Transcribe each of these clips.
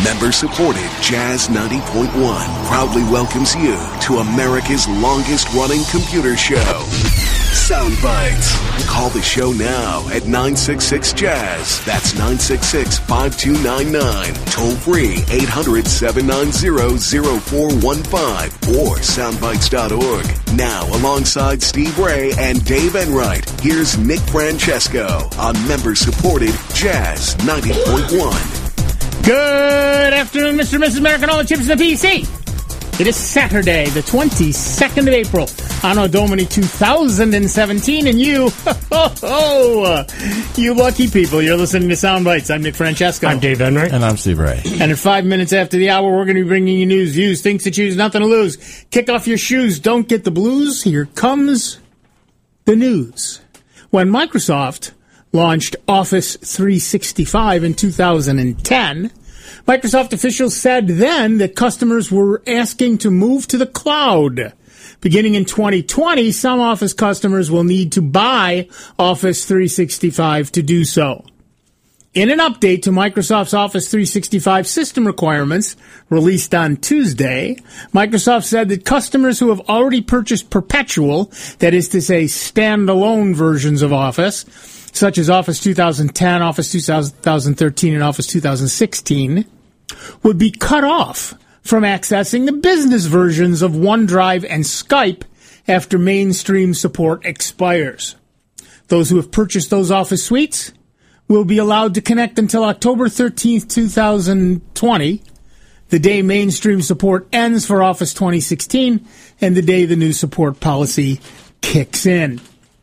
Member-supported Jazz 90.1 proudly welcomes you to America's longest-running computer show, Sound Bites. Call the show now at 966-JAZZ. That's 966-5299. Toll-free 800-790-0415 or soundbites.org. Now, alongside Steve Ray and Dave Enright, here's Nick Francesco on member-supported Jazz 90.1. Good afternoon, Mr. and Mrs. America, and all the chips in the PC. It is Saturday, the 22nd of April, Anno Domini 2017, and you lucky people, you're listening to Sound Bites. I'm Nick Francesco. I'm Dave Enright. And I'm Steve Ray. And at 5 minutes after the hour, we're going to be bringing you news, views, things to choose, nothing to lose. Kick off your shoes, don't get the blues. Here comes the news. When Microsoft launched Office 365 in 2010, Microsoft officials said then that customers were asking to move to the cloud. Beginning in 2020, some Office customers will need to buy Office 365 to do so. In an update to Microsoft's Office 365 system requirements released on Tuesday, Microsoft said that customers who have already purchased perpetual, that is to say standalone versions of Office, such as Office 2010, Office 2013, and Office 2016, would be cut off from accessing the business versions of OneDrive and Skype after mainstream support expires. Those who have purchased those Office suites will be allowed to connect until October 13th, 2020, the day mainstream support ends for Office 2016, and the day the new support policy kicks in.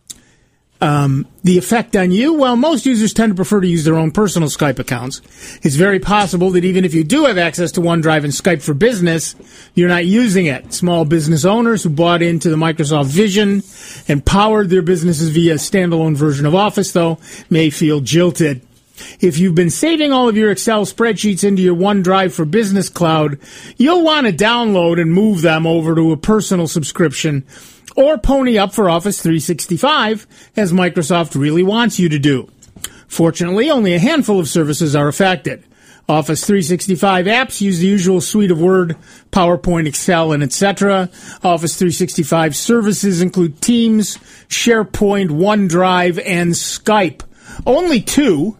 The effect on you? Well, most users tend to prefer to use their own personal Skype accounts. It's very possible that even if you do have access to OneDrive and Skype for Business, you're not using it. Small business owners who bought into the Microsoft vision and powered their businesses via a standalone version of Office, though, may feel jilted. If you've been saving all of your Excel spreadsheets into your OneDrive for Business cloud, you'll want to download and move them over to a personal subscription or pony up for Office 365, as Microsoft really wants you to do. Fortunately, only a handful of services are affected. Office 365 apps use the usual suite of Word, PowerPoint, Excel, and etc. Office 365 services include Teams, SharePoint, OneDrive, and Skype. Only two,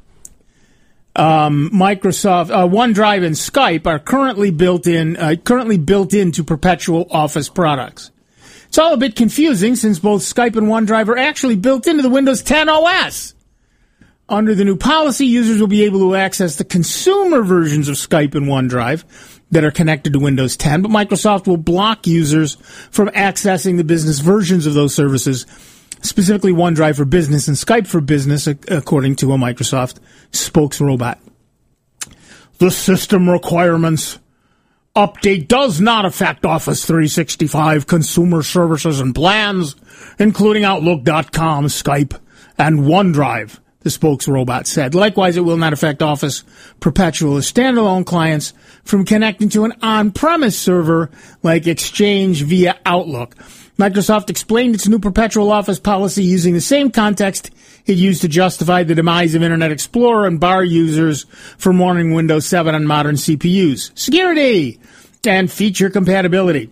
Microsoft OneDrive and Skype, are currently built into perpetual Office products. It's all a bit confusing since both Skype and OneDrive are actually built into the Windows 10 OS. Under the new policy, users will be able to access the consumer versions of Skype and OneDrive that are connected to Windows 10, but Microsoft will block users from accessing the business versions of those services, specifically OneDrive for Business and Skype for Business, according to a Microsoft spokesrobot. The system requirements update does not affect Office 365 consumer services and plans, including Outlook.com, Skype, and OneDrive, the spokesrobot said. Likewise, it will not affect Office Perpetual or standalone clients from connecting to an on-premise server like Exchange via Outlook. Microsoft explained its new perpetual Office policy using the same context it used to justify the demise of Internet Explorer and bar users from running Windows 7 on modern CPUs. Security and feature compatibility.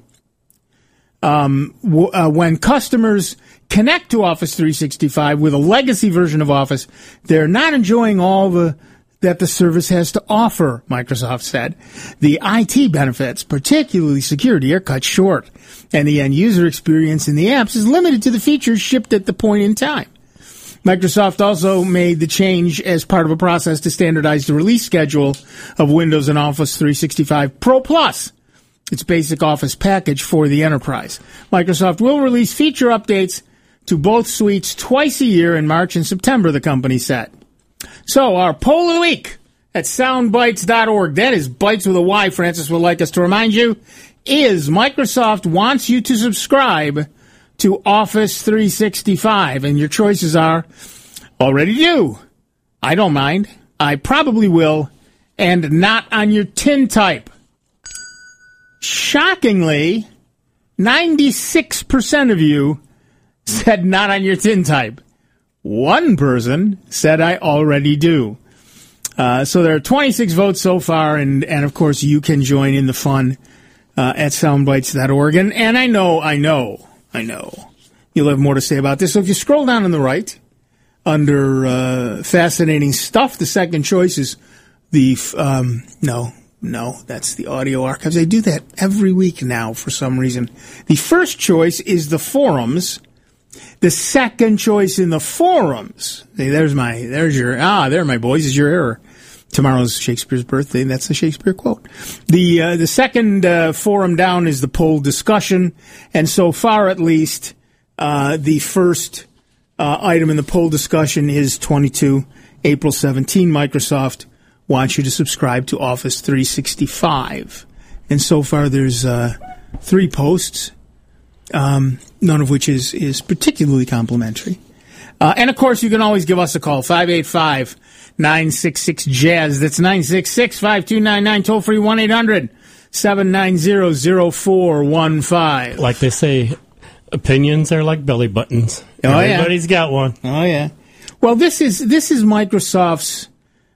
When customers connect to Office 365 with a legacy version of Office, they're not enjoying all that the service has to offer, Microsoft said. The IT benefits, particularly security, are cut short, and the end-user experience in the apps is limited to the features shipped at the point in time. Microsoft also made the change as part of a process to standardize the release schedule of Windows and Office 365 Pro Plus, its basic Office package for the enterprise. Microsoft will release feature updates to both suites twice a year in March and September, the company said. So, our poll of the week at soundbites.org, that is Bites with a Y, Francis would like us to remind you, is Microsoft wants you to subscribe to Office 365, and your choices are already do, I don't mind, I probably will, and not on your tin type. Shockingly, 96% of you said not on your tin type. One person said I already do. So there are 26 votes so far, and of course you can join in the fun at soundbites.org. And I know you'll have more to say about this. So if you scroll down on the right under fascinating stuff, the second choice is the no, that's the audio archives. I do that every week now for some reason. The first choice is the forums. The second choice in the forums. Hey, there my boys, is your error. Tomorrow's Shakespeare's birthday. That's the Shakespeare quote. The second forum down is the poll discussion, and so far at least, the first item in the poll discussion is 22 April 17. Microsoft wants you to subscribe to Office 365, and so far there's 3 posts. None of which is particularly complimentary. And, of course, you can always give us a call, 585-966-JAZZ. That's 966-5299, toll-free 1-800-790-0415. Like they say, opinions are like belly buttons. Everybody's got one. Oh, yeah. Well, this is Microsoft's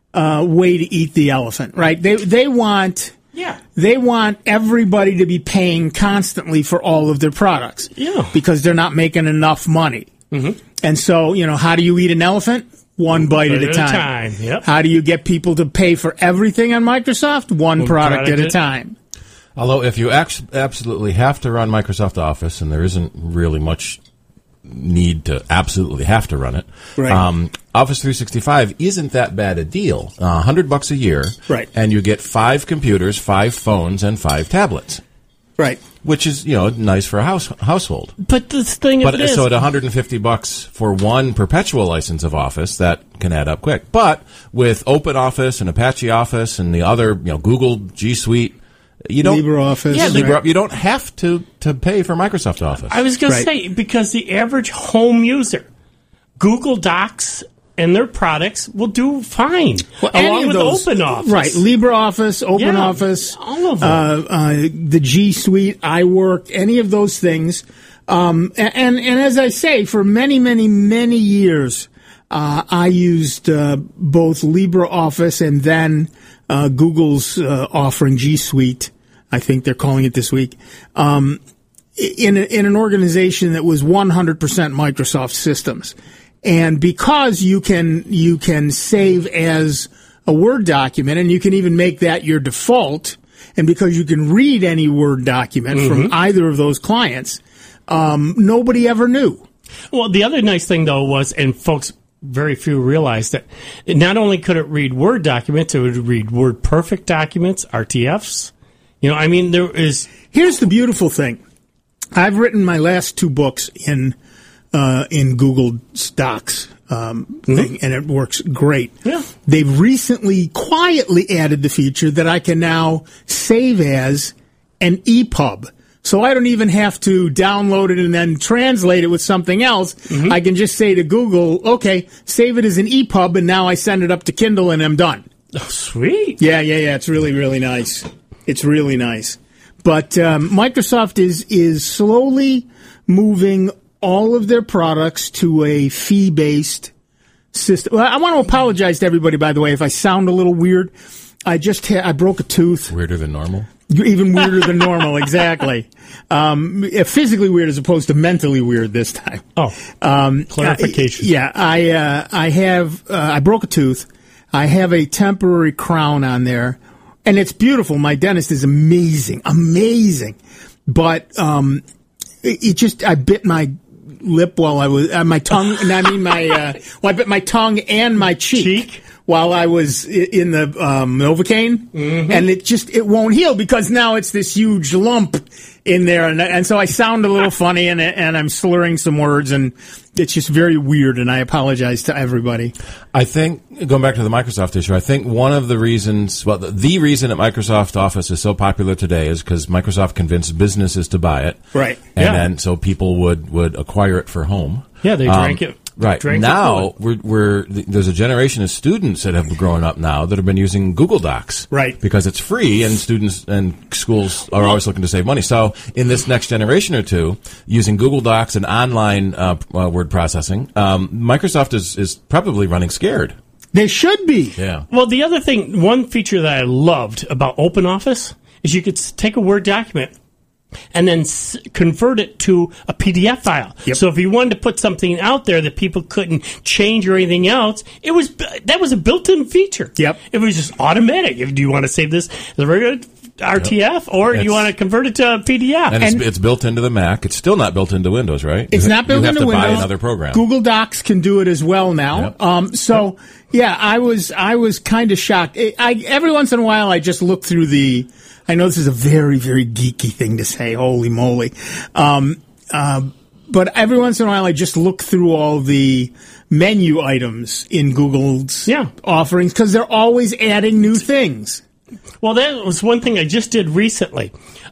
way to eat the elephant, right? They want... Yeah. They want everybody to be paying constantly for all of their products. Yeah. Because they're not making enough money. Mm-hmm. And so, how do you eat an elephant? One bite at a time. Yep. How do you get people to pay for everything on Microsoft? One product at a time. Although if you absolutely have to run Microsoft Office, and there isn't really much need to absolutely have to run it, right. Office 365 isn't that bad a deal. $100 a year, right? And you get 5 computers, 5 phones, and 5 tablets, right? Which is nice for a household. But the thing is, so at $150 for one perpetual license of Office, that can add up quick. But with OpenOffice and Apache Office and the other, Google G Suite. You don't LibreOffice. Yeah, right. You don't have to pay for Microsoft Office. I was going to say, because the average home user, Google Docs and their products will do fine, along with OpenOffice. Right, LibreOffice, OpenOffice, all of them. the G Suite, iWork, any of those things. And as I say, for many, many, many years, I used both LibreOffice and then Google's offering G Suite, I think they're calling it this week, in an organization that was 100% Microsoft systems. And because you can save as a Word document, and you can even make that your default, and because you can read any Word document from either of those clients, nobody ever knew. Well, the other nice thing, though, was, and folks, very few realized that not only could it read Word documents, it would read WordPerfect documents, RTFs. There is... Here's the beautiful thing. I've written my last 2 books in Google Docs thing, and it works great. Yeah. They've recently quietly added the feature that I can now save as an EPUB. So I don't even have to download it and then translate it with something else. I can just say to Google, okay, save it as an EPUB, and now I send it up to Kindle and I'm done. Oh, sweet. Yeah. It's really, really nice. It's really nice. But Microsoft is slowly moving all of their products to a fee-based system. Well, I want to apologize to everybody, by the way, if I sound a little weird. I broke a tooth. Weirder than normal? Even weirder than normal, exactly. Physically weird as opposed to mentally weird this time. Oh, clarification. I broke a tooth. I have a temporary crown on there, and it's beautiful. My dentist is amazing. But I bit my lip while I was my tongue. I bit my tongue and my cheek while I was in the Novocaine, and it won't heal because now it's this huge lump in there, and so I sound a little funny, and I'm slurring some words, and it's just very weird, and I apologize to everybody. I think, going back to the Microsoft issue, I think one of the reasons, the reason that Microsoft Office is so popular today is because Microsoft convinced businesses to buy it. Right. And then so people would acquire it for home. Yeah, they drank it. Right. Now, there's a generation of students that have grown up now that have been using Google Docs. Right. Because it's free, and students and schools are always looking to save money. So in this next generation or two, using Google Docs and online word processing, Microsoft is probably running scared. They should be. Yeah. Well, the other thing, one feature that I loved about OpenOffice is you could take a Word document and then convert it to a PDF file. Yep. So if you wanted to put something out there that people couldn't change or anything else, that was a built-in feature. Yep. It was just automatic. Do you want to save this as a regular RTF, or you want to convert it to a PDF? And it's built into the Mac. It's still not built into Windows, right? It's not built into Windows. You have to buy Windows. another program. Google Docs can do it as well now. Yep. I was kind of shocked. Every once in a while, I just look through I know this is a very, very geeky thing to say. Holy moly! But every once in a while, I just look through all the menu items in Google's offerings because they're always adding new things. Well, that was one thing I just did recently.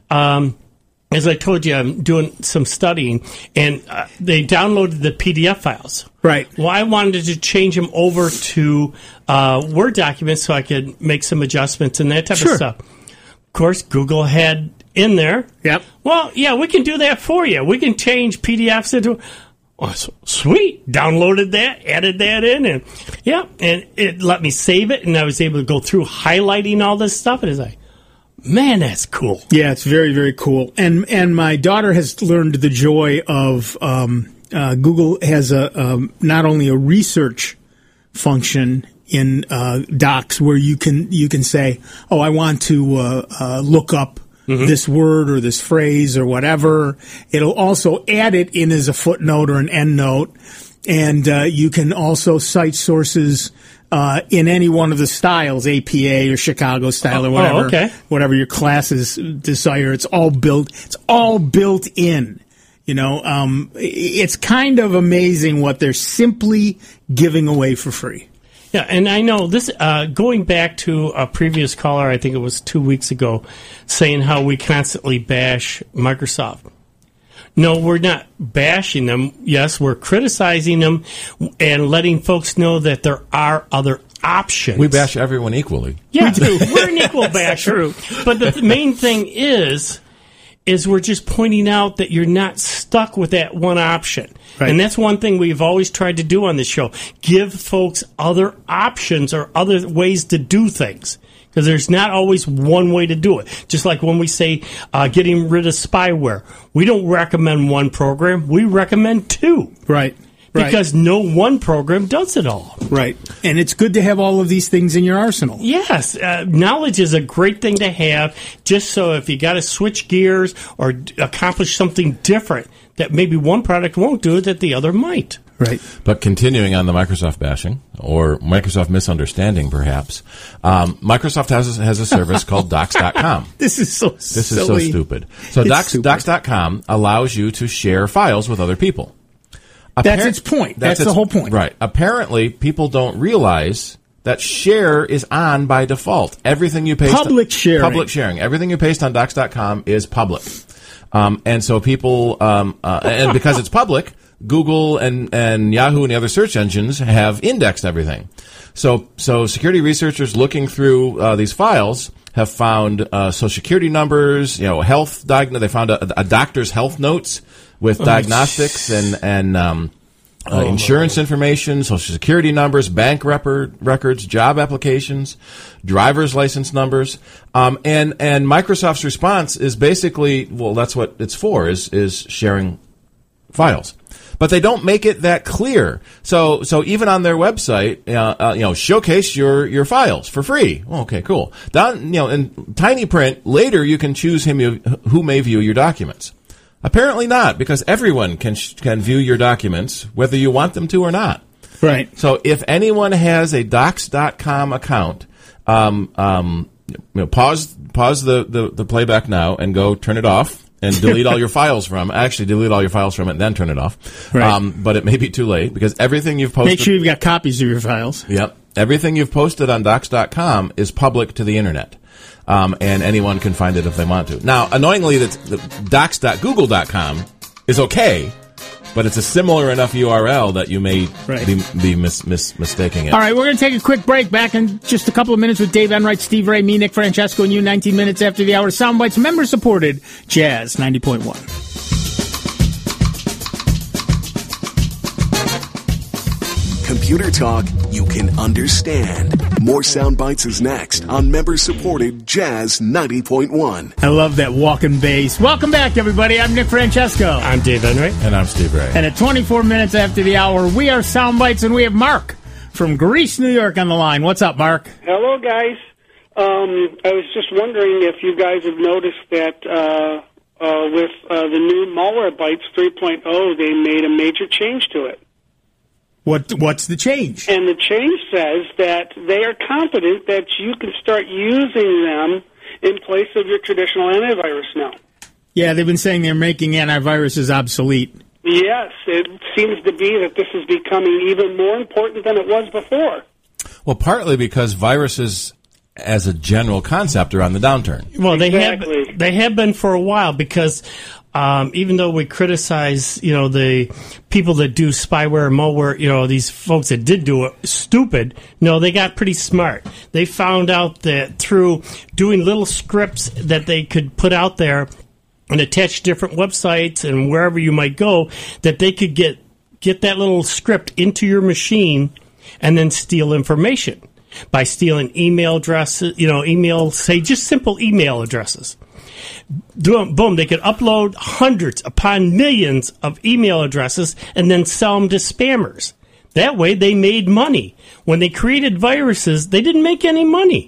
As I told you, I'm doing some studying, and they downloaded the PDF files. Right. Well, I wanted to change them over to Word documents so I could make some adjustments and that type of stuff. Of course, Google had in there. Yep. Well, yeah, we can do that for you. We can change PDFs into. Oh, sweet. Downloaded that, added that in, and it let me save it, and I was able to go through highlighting all this stuff, and it's like, man, that's cool. Yeah, it's very, very cool. And my daughter has learned the joy of Google has not only a research function in Docs where you can say, oh, I want to look up this word or this phrase or whatever. It'll also add it in as a footnote or an endnote. And you can also cite sources in any one of the styles, APA or Chicago style or whatever, whatever your classes desire. It's all built in. It's kind of amazing what they're simply giving away for free. Yeah, and I know this, going back to a previous caller, I think it was 2 weeks ago, saying how we constantly bash Microsoft. No, we're not bashing them. Yes, we're criticizing them and letting folks know that there are other options. We bash everyone equally. Yeah, we do. We're an equal basher. But the main thing is we're just pointing out that you're not stuck with that one option. Right. And that's one thing we've always tried to do on this show. Give folks other options or other ways to do things. Because there's not always one way to do it. Just like when we say getting rid of spyware. We don't recommend one program. We recommend two. Right. Because no one program does it all. Right. And it's good to have all of these things in your arsenal. Yes. Knowledge is a great thing to have, just so if you got to switch gears or accomplish something different that maybe one product won't do that the other might. Right. But continuing on the Microsoft bashing, or Microsoft misunderstanding, perhaps, Microsoft has a service called Docs.com. This is so stupid. So Docs.com allows you to share files with other people. That's its point. That's the whole point. Right. Apparently, people don't realize that share is on by default. Everything you paste... Public sharing. Everything you paste on Docs.com is public. And so people... and because it's public, Google and Yahoo and the other search engines have indexed everything. So security researchers looking through these files have found Social Security numbers, health they found a doctor's health notes with diagnostics and insurance information, Social Security numbers, bank records, job applications, driver's license numbers, and Microsoft's response is basically, well, that's what it's for, is sharing files. But they don't make it that clear. So even on their website, showcase your files for free. Oh, okay, cool. Down, in tiny print, later you can choose who may view your documents. Apparently not, because everyone can view your documents, whether you want them to or not. Right. So if anyone has a Docs.com account, pause the playback now and go turn it off. And delete all your files from. Actually, delete all your files from it and then turn it off. Right. But it may be too late because everything you've posted... Make sure you've got copies of your files. Yep. Everything you've posted on Docs.com is public to the Internet. And anyone can find it if they want to. Now, annoyingly, the docs.google.com is okay, but it's a similar enough URL that you may be mistaking it. All right, we're going to take a quick break. Back in just a couple of minutes with Dave Enright, Steve Ray, me, Nick Francesco, and you. 19 minutes after the hour. Soundbites, member-supported, Jazz 90.1. computer talk you can understand. More Sound Bites is next on member-supported Jazz 90.1. I love that walking bass. Welcome back, everybody. I'm Nick Francesco. I'm Dave Enright. And I'm Steve Ray. And at 24 minutes after the hour, we are Sound Bites, and we have Mark from Greece, New York on the line. What's up, Mark? Hello, guys. I was just wondering if you guys have noticed that with the new Malwarebytes 3.0, they made a major change to it. What's the change? And the change says that they are confident that you can start using them in place of your traditional antivirus now. Yeah, they've been saying they're making antiviruses obsolete. Yes, it seems to be that this is becoming even more important than it was before. Well, partly because viruses, as a general concept, are on the downturn. Well, Exactly. they have been for a while because even though we criticize, the people that do spyware and malware, these folks that did do it stupid, no, they got pretty smart. They found out that through doing little scripts that they could put out there and attach different websites and wherever you might go, that they could get that little script into your machine and then steal information by stealing email addresses, say just simple email addresses. Boom, they could upload hundreds upon millions of email addresses and then sell them to spammers. That way they made money. When they created viruses, they didn't make any money.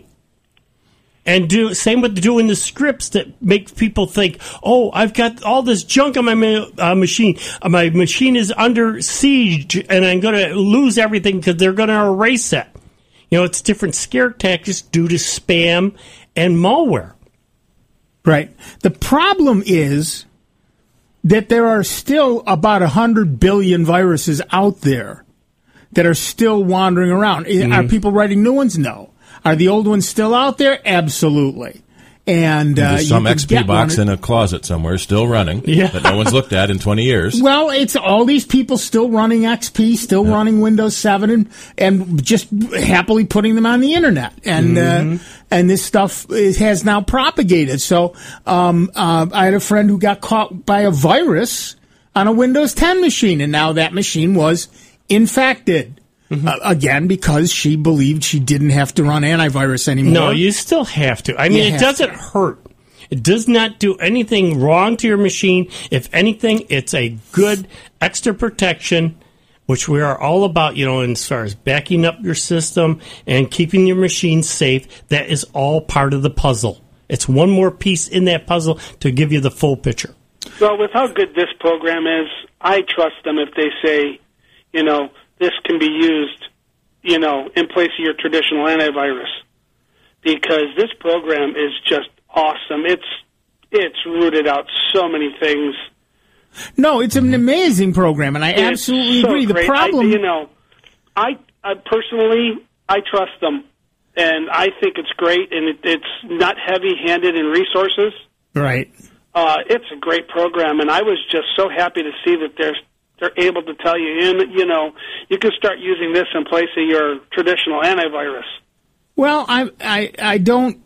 And same with doing the scripts that make people think, oh, I've got all this junk on my machine. My machine is under siege, and I'm going to lose everything because they're going to erase it. It's different scare tactics due to spam and malware. Right. The problem is that there are still about 100 billion viruses out there that are still wandering around. Mm-hmm. Are people writing new ones? No. Are the old ones still out there? Absolutely. And there's some XP box in a closet somewhere still running that no one's looked at in 20 years. Well, it's all these people still running XP, still running Windows 7, and just happily putting them on the internet. And and this stuff has now propagated. So I had a friend who got caught by a virus on a Windows 10 machine, and now that machine was infected. Again, because she believed she didn't have to run antivirus anymore. No, you still have to. I mean, it doesn't hurt. It does not do anything wrong to your machine. If anything, it's a good extra protection, which we are all about, as far as backing up your system and keeping your machine safe. That is all part of the puzzle. It's one more piece in that puzzle to give you the full picture. Well, with how good this program is, I trust them if they say, this can be used, in place of your traditional antivirus, because this program is just awesome. It's rooted out so many things. No, it's an amazing program, and I absolutely agree. Great. The problem, I personally, I trust them, and I think it's great, and it's not heavy-handed in resources. Right. It's a great program, and I was just so happy to see that they're able to tell you, you can start using this in place of your traditional antivirus. Well, I don't.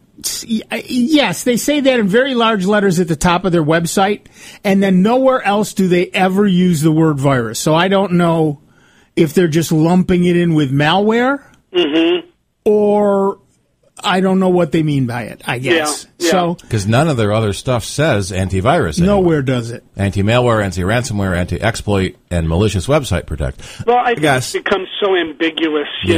Yes, they say that in very large letters at the top of their website, and then nowhere else do they ever use the word virus. So I don't know if they're just lumping it in with malware, or I don't know what they mean by it, I guess. Yeah. So because none of their other stuff says antivirus anymore. Nowhere does it. Anti-malware, anti-ransomware, anti-exploit, and malicious website protect. Well, I think it's become so ambiguous, you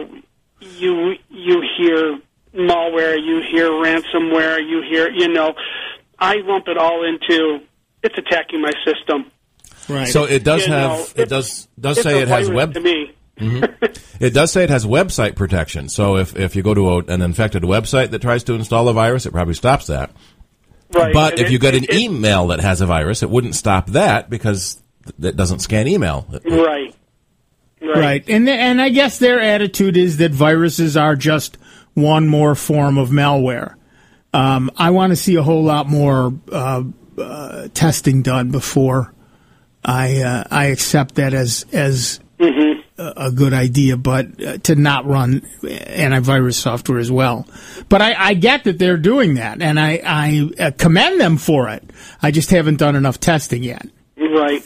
hear malware, you hear ransomware, you hear, I lump it all into, it's attacking my system. Right. So it does does say it has web. To me. It does say it has website protection. So if you go to an infected website that tries to install a virus, it probably stops that. Right. But and if you get an email that has a virus, it wouldn't stop that because it doesn't scan email. Right. And I guess their attitude is that viruses are just one more form of malware. I want to see a whole lot more testing done before I accept that as a good idea, but to not run antivirus software as well. But I get that they're doing that, and I commend them for it. I just haven't done enough testing yet. Right.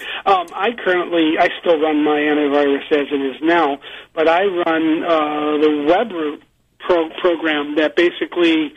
I still run my antivirus as it is now, but I run the WebRoot program that basically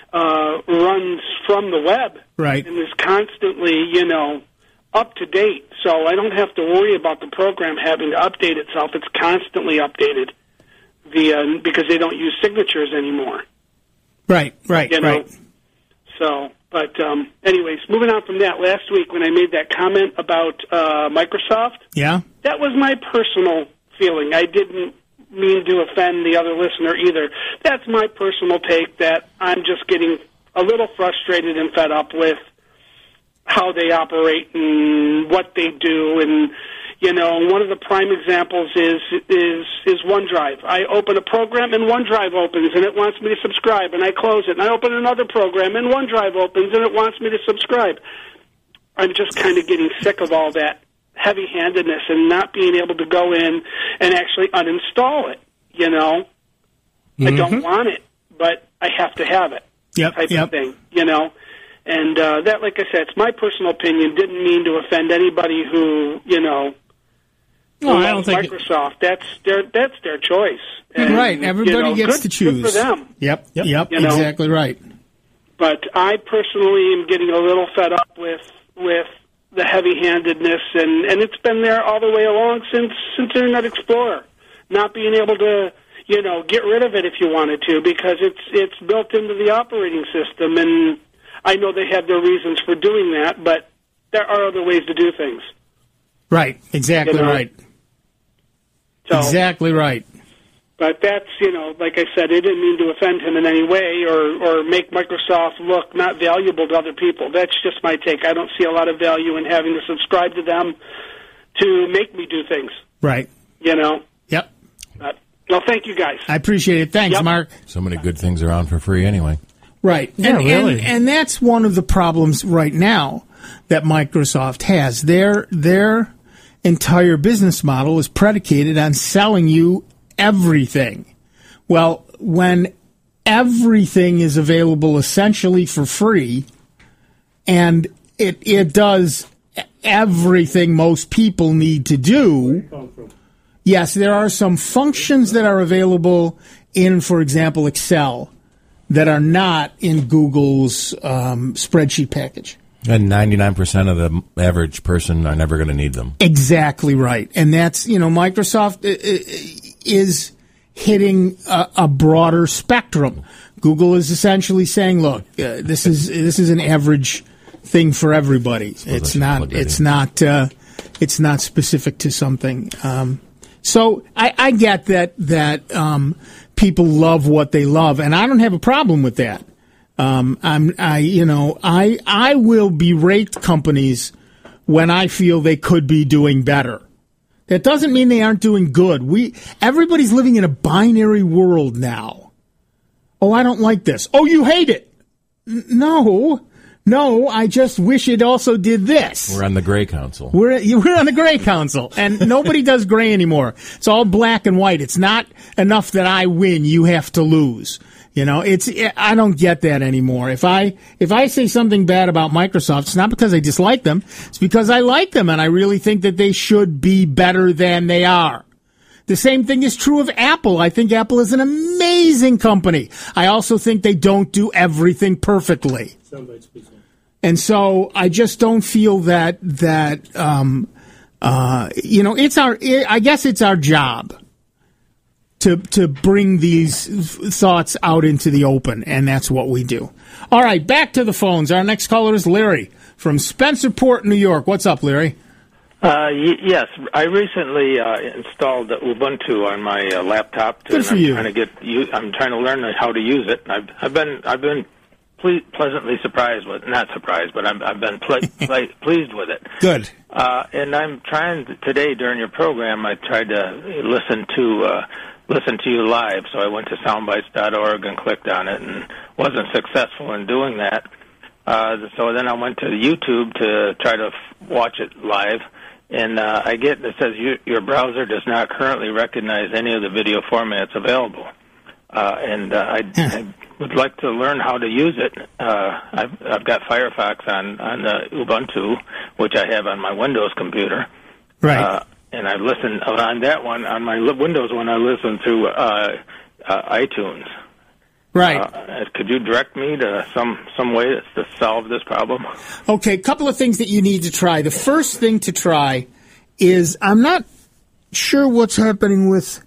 runs from the web, right, and is constantly, up to date. So I don't have to worry about the program having to update itself. It's constantly updated because they don't use signatures anymore. Right. Right. So. But anyways, moving on from that, last week when I made that comment about Microsoft, that was my personal feeling. I didn't mean to offend the other listener either. That's my personal take, that I'm just getting a little frustrated and fed up with how they operate and what they do. And, one of the prime examples is OneDrive. I open a program and OneDrive opens and it wants me to subscribe, and I close it. And I open another program and OneDrive opens and it wants me to subscribe. I'm just kind of getting sick of all that heavy-handedness and not being able to go in and actually uninstall it, I don't want it, but I have to have it type of thing, And that, like I said, it's my personal opinion. Didn't mean to offend anybody who, No, I don't think Microsoft. That's their choice. And, right. Everybody gets to choose. Good for them. Yep. Exactly right. But I personally am getting a little fed up with the heavy-handedness, and it's been there all the way along since Internet Explorer. Not being able to, get rid of it if you wanted to, because it's built into the operating system, and I know they have their reasons for doing that, but there are other ways to do things. Right. Exactly right. So, exactly right. But that's, like I said, it didn't mean to offend him in any way or make Microsoft look not valuable to other people. That's just my take. I don't see a lot of value in having to subscribe to them to make me do things. Right. Yep. Well, thank you, guys. I appreciate it. Thanks, Mark. So many good things around for free anyway. Right. Yeah, really. And that's one of the problems right now that Microsoft has. Their entire business model is predicated on selling you everything. Well, when everything is available essentially for free, and it does everything most people need to do, yes, there are some functions that are available in, for example, Excel that are not in Google's spreadsheet package. And 99% of the average person are never going to need them. Exactly right. And that's, Microsoft is hitting a broader spectrum. Google is essentially saying, look, this is an average thing for everybody. It's not specific to something. So I get that people love what they love, and I don't have a problem with that. I will berate companies when I feel they could be doing better. That doesn't mean they aren't doing good. Everybody's living in a binary world now. Oh, I don't like this. Oh, you hate it. No, I just wish it also did this. We're on the gray council. We're on the gray council, and nobody does gray anymore. It's all black and white. It's not enough that I win, you have to lose. I don't get that anymore. If I say something bad about Microsoft, it's not because I dislike them. It's because I like them, and I really think that they should be better than they are. The same thing is true of Apple. I think Apple is an amazing company. I also think they don't do everything perfectly. And so I just don't feel that I guess it's our job to bring these thoughts out into the open, and that's what we do. All right, back to the phones. Our next caller is Larry from Spencerport, New York. What's up, Larry? Yes, I recently installed Ubuntu on my laptop. Good for you. I'm trying to learn how to use it. I've been pleasantly surprised with, not surprised, but I've been pleased with it. Good. And I'm trying today during your program. I tried to listen to you live, so I went to soundbites.org and clicked on it, and wasn't successful in doing that. So then I went to YouTube to try to watch it live, and it says your browser does not currently recognize any of the video formats available. and I would like to learn how to use it. I've got Firefox on the Ubuntu, which I have on my Windows computer. Right. And I listen on that one, on my Windows one, I listen through iTunes. Right. Could you direct me to some way to solve this problem? Okay, a couple of things that you need to try. The first thing to try is, I'm not sure what's happening with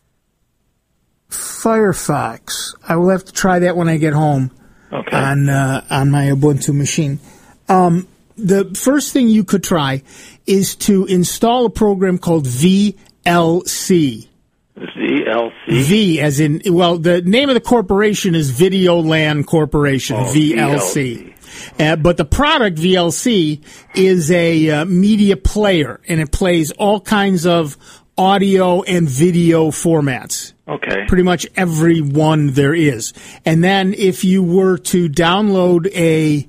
Firefox. I will have to try that when I get home on my Ubuntu machine. The first thing you could try is to install a program called VLC. VLC? V as in, well, the name of the corporation is Videoland Corporation, VLC. But the product, VLC, is a media player, and it plays all kinds of audio and video formats. Okay. Pretty much every one there is. And then if you were to download a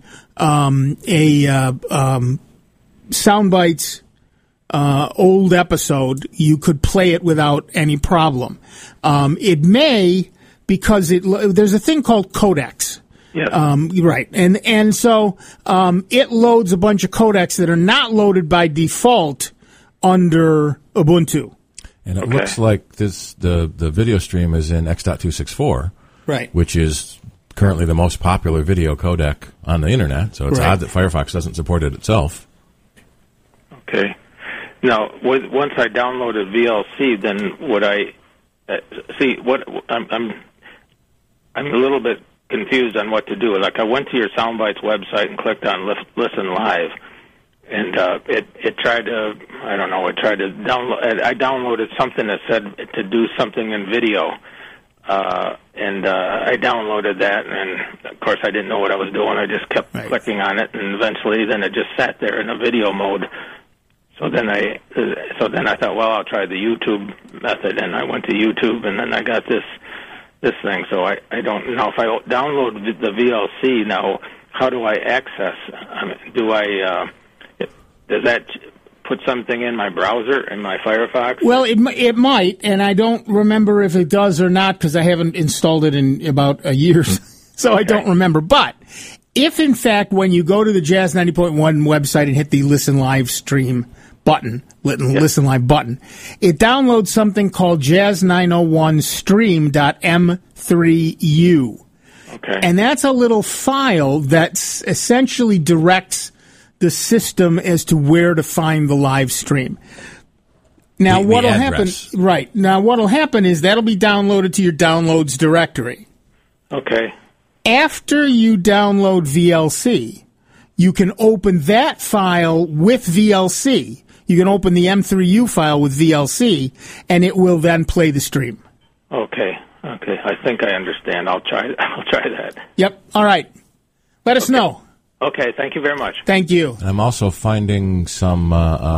Soundbites old episode, you could play it without any problem. It may, because there's a thing called codecs. Yeah. Right. And so it loads a bunch of codecs that are not loaded by default under Ubuntu. And it looks like the video stream is in X.264, right? Which is currently the most popular video codec on the internet. So it's odd that Firefox doesn't support it itself. Okay. Now, once I downloaded VLC, then would I see what I'm a little bit confused on what to do. Like, I went to your Soundbites website and clicked on Listen Live. And it tried to, I don't know, it tried to download. I downloaded something that said to do something in video, and I downloaded that. And of course, I didn't know what I was doing. I just kept clicking on it, and eventually, then it just sat there in a video mode. So then I thought, well, I'll try the YouTube method, and I went to YouTube, and then I got this thing. So I don't know if I download the VLC now. How do I access? Does that put something in my browser, in my Firefox? Well, it might, and I don't remember if it does or not because I haven't installed it in about a year, so I don't remember. But if, in fact, when you go to the Jazz 90.1 website and hit the Listen Live stream button, Listen Live button, it downloads something called Jazz 901 stream.m3u. Okay. And that's a little file that essentially directs the system as to where to find the live stream. Now, what'll happen? Right. Now, what'll happen is that'll be downloaded to your downloads directory. Okay. After you download VLC, you can open that file with VLC. You can open the M3U file with VLC, and it will then play the stream. Okay. I think I understand. I'll try that. Yep. All right. Let us know. Okay, thank you very much. Thank you. I'm also finding some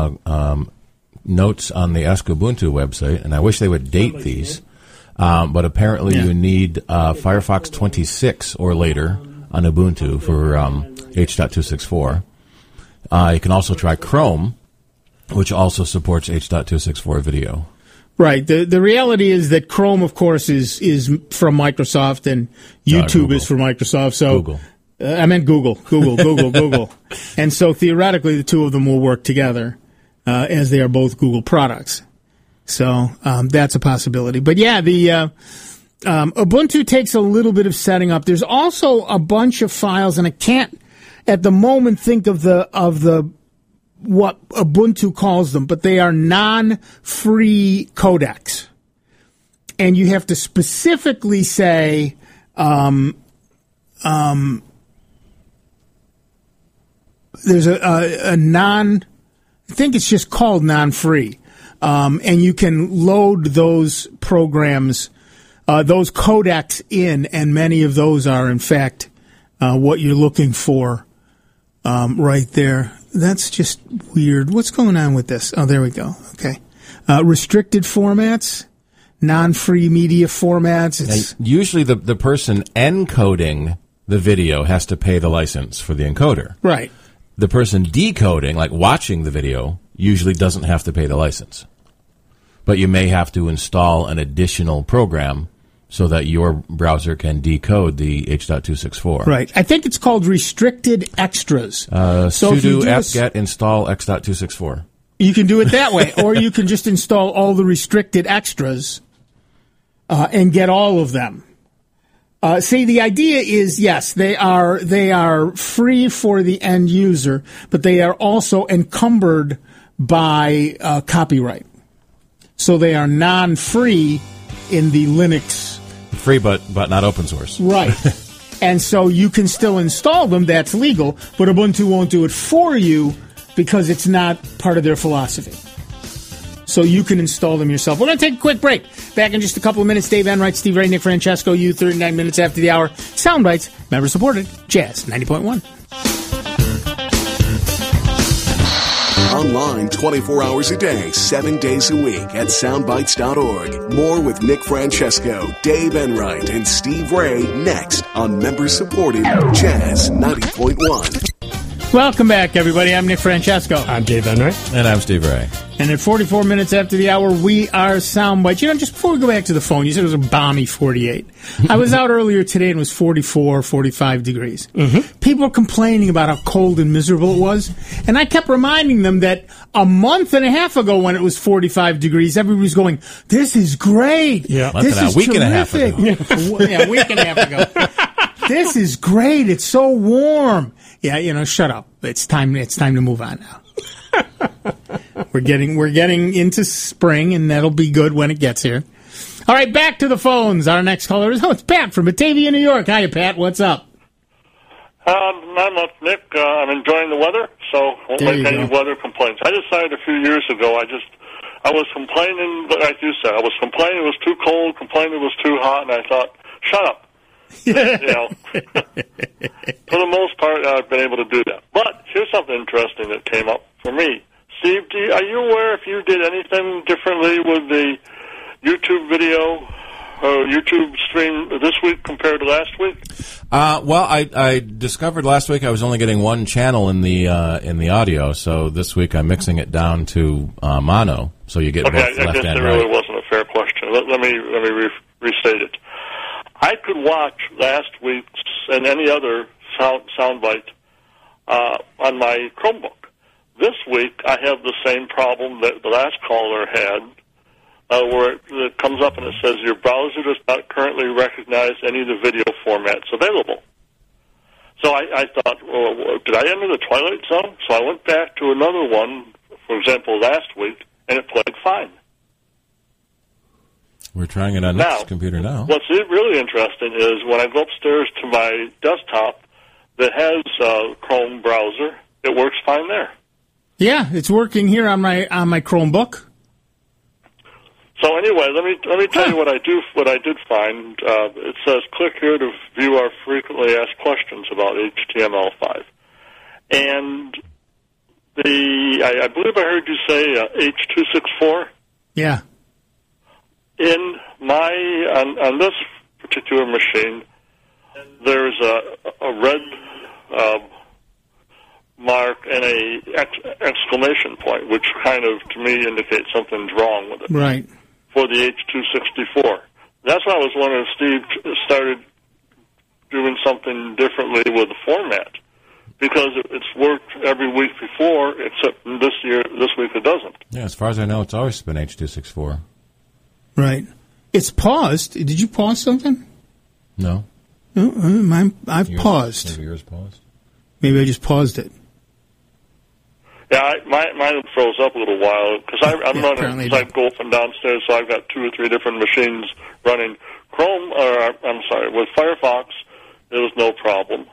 notes on the Ask Ubuntu website, and I wish they would date these, but apparently you need Firefox 26 or later on Ubuntu for H.264. You can also try Chrome, which also supports H.264 video. Right. The reality is that Chrome, of course, is from Microsoft, and YouTube is from Microsoft. So Google. I meant Google. And so theoretically, the two of them will work together as they are both Google products. So that's a possibility. But yeah, the Ubuntu takes a little bit of setting up. There's also a bunch of files, and I can't at the moment think of the what Ubuntu calls them, but they are non-free codecs, and you have to specifically say. There's a I think it's just called non-free, and you can load those programs, those codecs in, and many of those are, in fact, what you're looking for right there. That's just weird. What's going on with this? Oh, there we go. Okay. Restricted formats, non-free media formats. Usually the person encoding the video has to pay the license for the encoder. Right. The person decoding, like watching the video, usually doesn't have to pay the license. But you may have to install an additional program so that your browser can decode the H.264. Right. I think it's called restricted extras. So sudo apt-get install x.264. You can do it that way, or you can just install all the restricted extras and get all of them. See, the idea is, yes, they are free for the end user, but they are also encumbered by copyright. So they are non-free in the Linux. Free, but not open source. Right. And so you can still install them. That's legal, but Ubuntu won't do it for you because it's not part of their philosophy. So you can install them yourself. We're going to take a quick break. Back in just a couple of minutes. Dave Enright, Steve Ray, Nick Francesco, you 39 minutes after the hour. Soundbites, member supported, Jazz 90.1. Online 24 hours a day, 7 days a week at soundbites.org. More with Nick Francesco, Dave Enright, and Steve Ray next on member-supported Jazz 90.1. Welcome back, everybody. I'm Nick Francesco. I'm Dave Enright. And I'm Steve Ray. And at 44 minutes after the hour, we are Soundbites. You know, just before we go back to the phone, you said it was a balmy 48. I was out earlier today and it was 44, 45 degrees. Mm-hmm. People were complaining about how cold and miserable it was. And I kept reminding them that a month and a half ago when it was 45 degrees, everybody was going, this is great. Yeah. This is week terrific. And a half ago. Yeah, a week and a half ago. This is great. It's so warm. Yeah, you know, shut up. It's time to move on now. We're getting into spring, and that'll be good when it gets here. All right, back to the phones. Our next caller is it's Pat from Batavia, New York. Hiya, Pat. What's up? Not much, Nick. I'm enjoying the weather, so won't make any weather complaints. I decided a few years ago. I was complaining, like you said, I was complaining it was too cold, complaining it was too hot, and I thought, shut up. You know, for the most part, I've been able to do that. But here's something interesting that came up for me. Steve, are you aware if you did anything differently with the YouTube video, YouTube stream this week compared to last week? Well, I discovered last week I was only getting one channel in the audio, so this week I'm mixing it down to mono, so you get both left and right. I guess there really wasn't a fair question. Let me restate it. I could watch last week's and any other soundbite on my Chromebook. This week, I have the same problem that the last caller had, where it comes up and it says, your browser does not currently recognize any of the video formats available. So I thought, well, did I enter the Twilight Zone? So I went back to another one, for example, last week, and it played fine. We're trying it on this computer now. What's really interesting is when I go upstairs to my desktop that has a Chrome browser, it works fine there. Yeah, it's working here on my Chromebook. So anyway, let me tell you what I did find. It says click here to view our frequently asked questions about HTML5, and I believe I heard you say H.264. Yeah. In on this particular machine, there's a red mark and a exclamation point, which kind of, to me, indicates something's wrong with it. Right. For the H.264. That's why I was wondering if Steve started doing something differently with the format, because it's worked every week before, except this week it doesn't. Yeah, as far as I know, it's always been H.264. Right. It's paused. Did you pause something? No. I've paused. Maybe yours paused. Maybe I just paused it. Yeah, mine froze up a little while because I'm running. I go up and downstairs, so I've got 2 or 3 different machines running Chrome. With Firefox, there was no problem.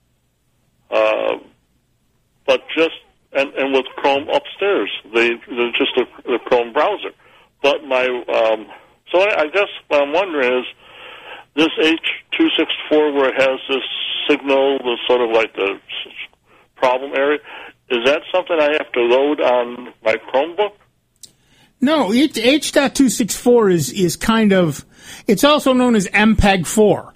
But and with Chrome upstairs, just the Chrome browser. But so I guess what I'm wondering is this H.264 where it has this signal, the sort of like the problem area. Is that something I have to load on my Chromebook? No, H.264 is kind of, it's also known as MPEG-4.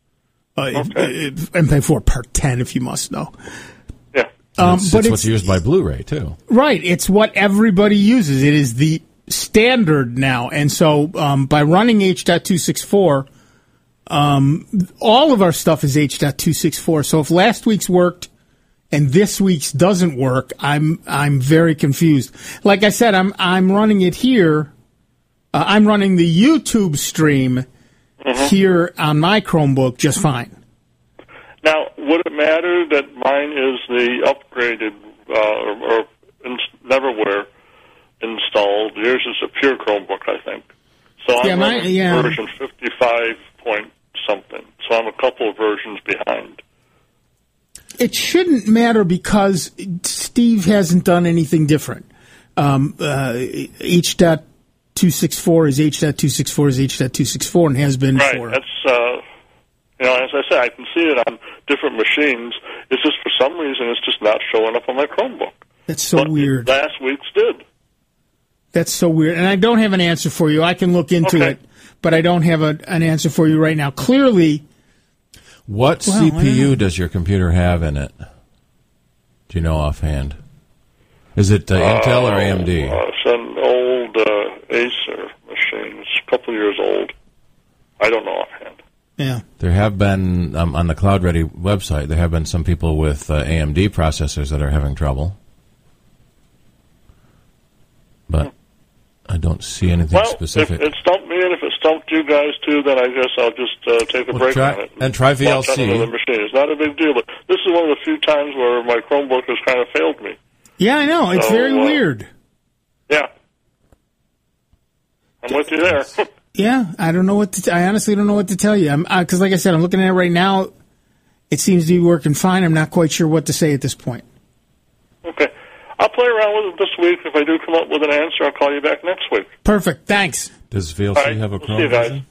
MPEG-4 Part 10, if you must know. Yeah. But it's what's used by Blu-ray, too. Right. It's what everybody uses. It is the standard now. And so by running H.264, all of our stuff is H.264. So if last week's worked and this week's doesn't work, I'm very confused. Like I said, I'm running it here. I'm running the YouTube stream here on my Chromebook just fine. Now, would it matter that mine is the upgraded or Neverware installed? Yours is a pure Chromebook, I think. So I'm running version 55 point something. So I'm a couple of versions behind. It shouldn't matter because Steve hasn't done anything different. H.264 is H.264 is H.264 and has been for. Right. That's, as I said, I can see it on different machines. It's just for some reason it's just not showing up on my Chromebook. That's so weird. Last week's did. That's so weird. And I don't have an answer for you. I can look into it, but I don't have an answer for you right now. Clearly. What CPU does your computer have in it? Do you know offhand? Is it Intel or AMD? It's an old Acer machine. It's a couple years old. I don't know offhand. Yeah. There have been, on the Cloud Ready website, there have been some people with AMD processors that are having trouble. But I don't see anything specific. If it stumped me and if it stumped you guys too, then I guess I'll just take a break on it. And try VLC. Watch another machine. It's not a big deal, but this is one of the few times where my Chromebook has kind of failed me. Yeah, I know. It's very weird. Yeah. I'm with you there. Yeah, I don't know I honestly don't know what to tell you. Because like I said, I'm looking at it right now. It seems to be working fine. I'm not quite sure what to say at this point. Okay. I'll play around with it this week. If I do come up with an answer, I'll call you back next week. Perfect. Thanks. Does VLC have a Chrome version?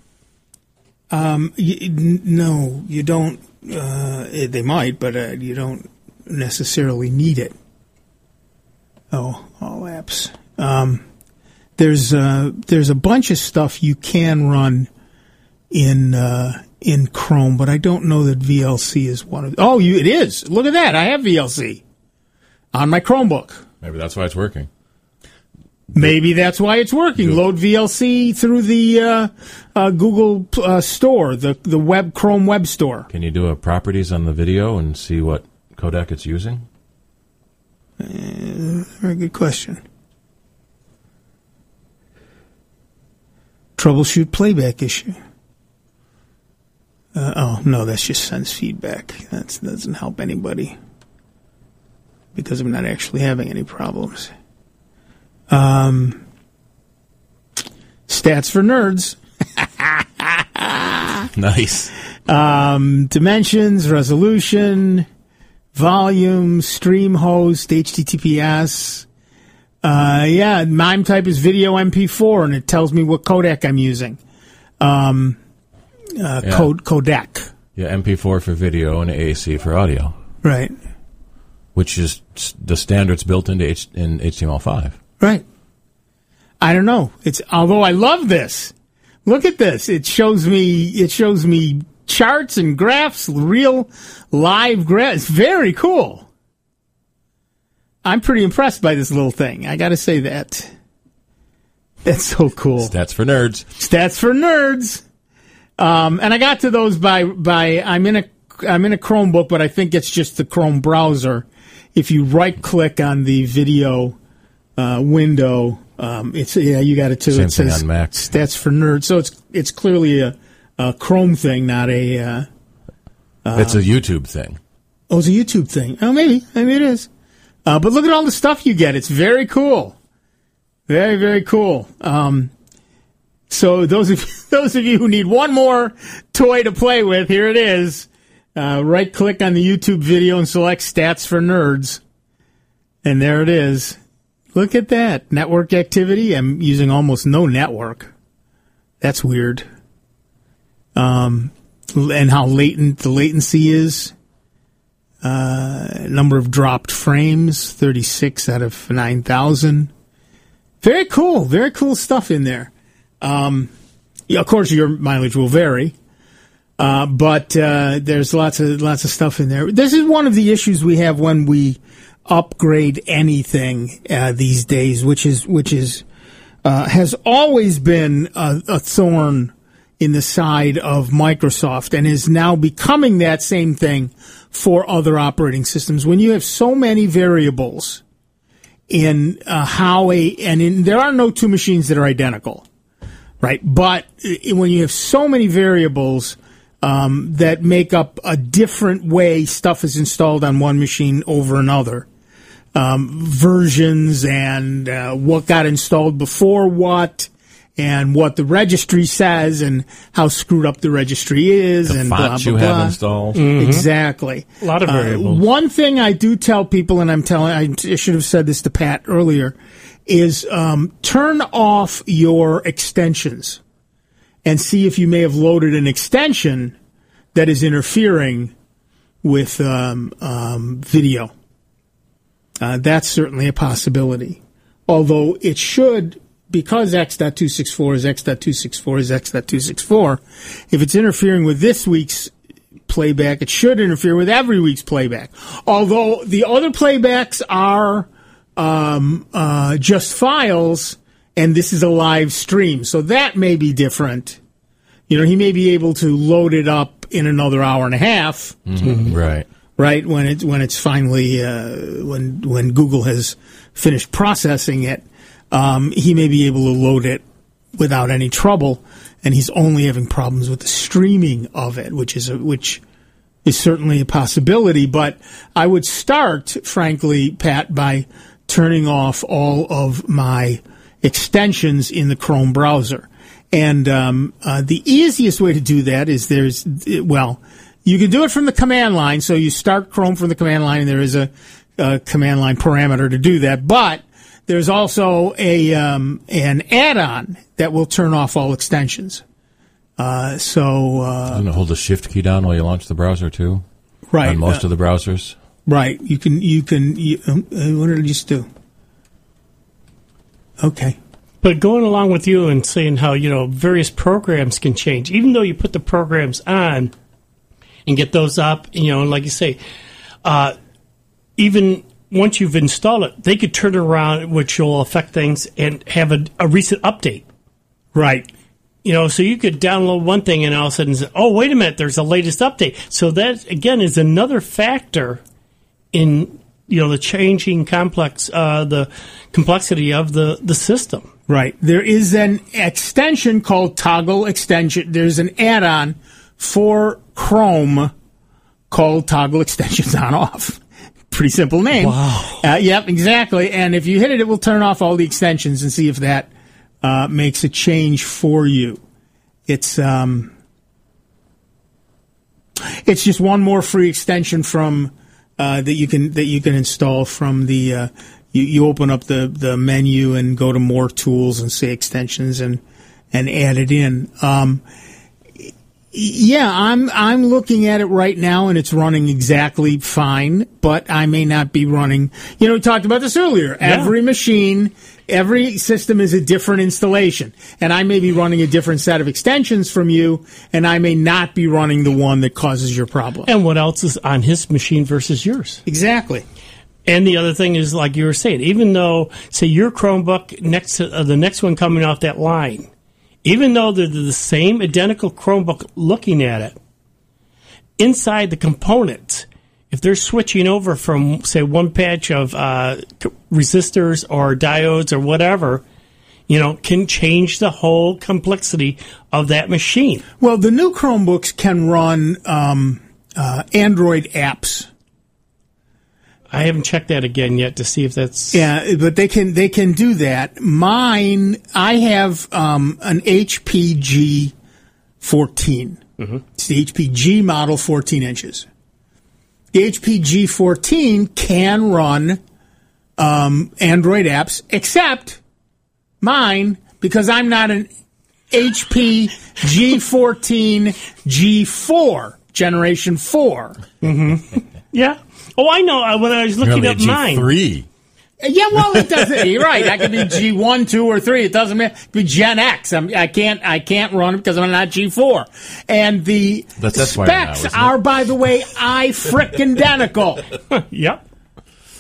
No, you don't. They might, but you don't necessarily need it. Oh, all apps. There's a bunch of stuff you can run in Chrome, but I don't know that VLC is one of. Oh, it is. Look at that. I have VLC on my Chromebook. Maybe that's why it's working. Maybe that's why it's working. Load VLC through the Google Store, the Chrome Web Store. Can you do a properties on the video and see what codec it's using? Very good question. Troubleshoot playback issue. No, that just sends feedback. That doesn't help anybody because I'm not actually having any problems. Stats for nerds. Nice. Dimensions, resolution, volume, stream host, HTTPS. MIME type is video MP4, and it tells me what codec I'm using. Codec. Yeah, MP4 for video and AAC for audio. Right. Which is the standards built into in HTML5. Right. I don't know. Although I love this. Look at this. It shows me charts and graphs, real live graphs. It's very cool. I'm pretty impressed by this little thing. I got to say that. That's so cool. Stats for nerds. Stats for nerds. And I got to those by I'm in a Chromebook, but I think it's just the Chrome browser. If you right click on the video window, you got it too. Same it says thing on Mac. Stats for nerds. So it's clearly a Chrome thing, not a. It's a YouTube thing. Oh, it's a YouTube thing. Oh, maybe it is. But look at all the stuff you get. It's very cool. Very, very cool. So those of you who need one more toy to play with, here it is. Right click on the YouTube video and select Stats for Nerds. And there it is. Look at that. Network activity. I'm using almost no network. That's weird. And how latent the latency is. Number of dropped frames, 36 out of 9,000. Very cool stuff in there. Of course, your mileage will vary, but there's lots of stuff in there. This is one of the issues we have when we upgrade anything these days, which is has always been a thorn in the side of Microsoft and is now becoming that same thing for other operating systems. When you have so many variables in there are no two machines that are identical, right? But when you have so many variables that make up a different way stuff is installed on one machine over another, versions and what got installed before what, and what the registry says, and how screwed up the registry is, the and font blah, blah, you blah. have installed. Mm-hmm. Exactly. A lot of variables. One thing I do tell people, and I should have said this to Pat earlier, is turn off your extensions and see if you may have loaded an extension that is interfering with video. That's certainly a possibility. Although it should, because X.264 is X.264 is X.264, if it's interfering with this week's playback, it should interfere with every week's playback. Although the other playbacks are just files, and this is a live stream, so that may be different. You know, he may be able to load it up in another hour and a half. Mm-hmm. Right. Right, when it's finally when Google has finished processing it, he may be able to load it without any trouble, and he's only having problems with the streaming of it, which is certainly a possibility. But I would start, frankly, Pat, by turning off all of my extensions in the Chrome browser, and the easiest way to do that is you can do it from the command line, so you start Chrome from the command line, and there is a command line parameter to do that. But there's also an add-on that will turn off all extensions. Doesn't it hold the Shift key down while you launch the browser too? Right. On most of the browsers. Right. You can. What did I just do? Okay. But going along with you and saying how various programs can change, even though you put the programs on and get those up, and like you say, even once you've installed it, they could turn around, which will affect things, and have a recent update. Right. So you could download one thing and all of a sudden say, oh, wait a minute, there's a latest update. So that, again, is another factor in, the changing the complexity of the system. Right. There is an extension called Toggle Extension. There's an add-on for Chrome called Toggle Extensions On Off. Pretty simple name. Wow. Yep, exactly. And if you hit it, it will turn off all the extensions and see if that makes a change for you. It's just one more free extension from that you can install from the. You open up the menu and go to More Tools and say Extensions and add it in. Yeah, I'm looking at it right now, and it's running exactly fine, but I may not be running. We talked about this earlier. Yeah. Every machine, every system is a different installation, and I may be running a different set of extensions from you, and I may not be running the one that causes your problem. And what else is on his machine versus yours? Exactly. And the other thing is, like you were saying, even though, say, your Chromebook next to the next one coming off that line, even though they're the same identical Chromebook looking at it, inside the components, if they're switching over from, say, one patch of resistors or diodes or whatever, can change the whole complexity of that machine. Well, the new Chromebooks can run Android apps. I haven't checked that again yet to see if that's... Yeah, but they can do that. Mine, I have an HP G14. Mm-hmm. It's the HP G model, 14 inches. The HP G14 can run Android apps, except mine, because I'm not an HP G14 G4, Generation 4. Mm-hmm. Yeah. Oh, I know. When I was looking up mine. G3. Yeah, well, it doesn't. You're right. I could be G1, 2, or 3. It doesn't matter. It could be Gen X. I can't run it because I'm not G4. And the specs are, by the way, frickin' identical. Yep.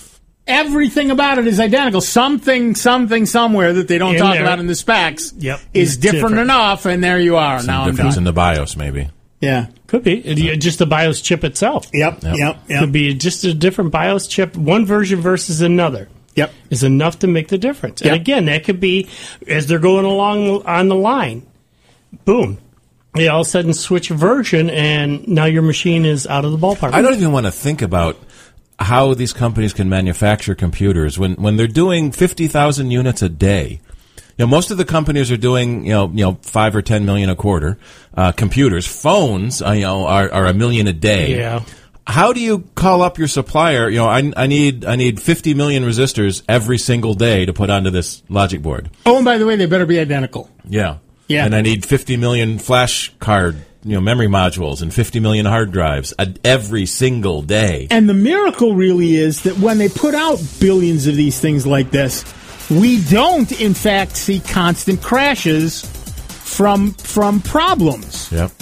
everything about it is identical. Something somewhere that they don't talk about in the specs is different enough, and there you are. Some difference in the BIOS, maybe. Yeah. Could be. Just the BIOS chip itself. Yep. Could be just a different BIOS chip, one version versus another. Yep. Is enough to make the difference. And again, that could be, as they're going along on the line, boom. They all of a sudden switch version, and now your machine is out of the ballpark. I don't even want to think about how these companies can manufacture computers when they're doing 50,000 units a day. Most of the companies are doing 5 or 10 million a quarter. Computers, phones, are a million a day. Yeah. How do you call up your supplier? I need 50 million resistors every single day to put onto this logic board. Oh, and by the way, they better be identical. Yeah. Yeah. And I need 50 million flash card, memory modules and 50 million hard drives every single day. And the miracle really is that when they put out billions of these things like this, we don't, in fact, see constant crashes from problems. Yep.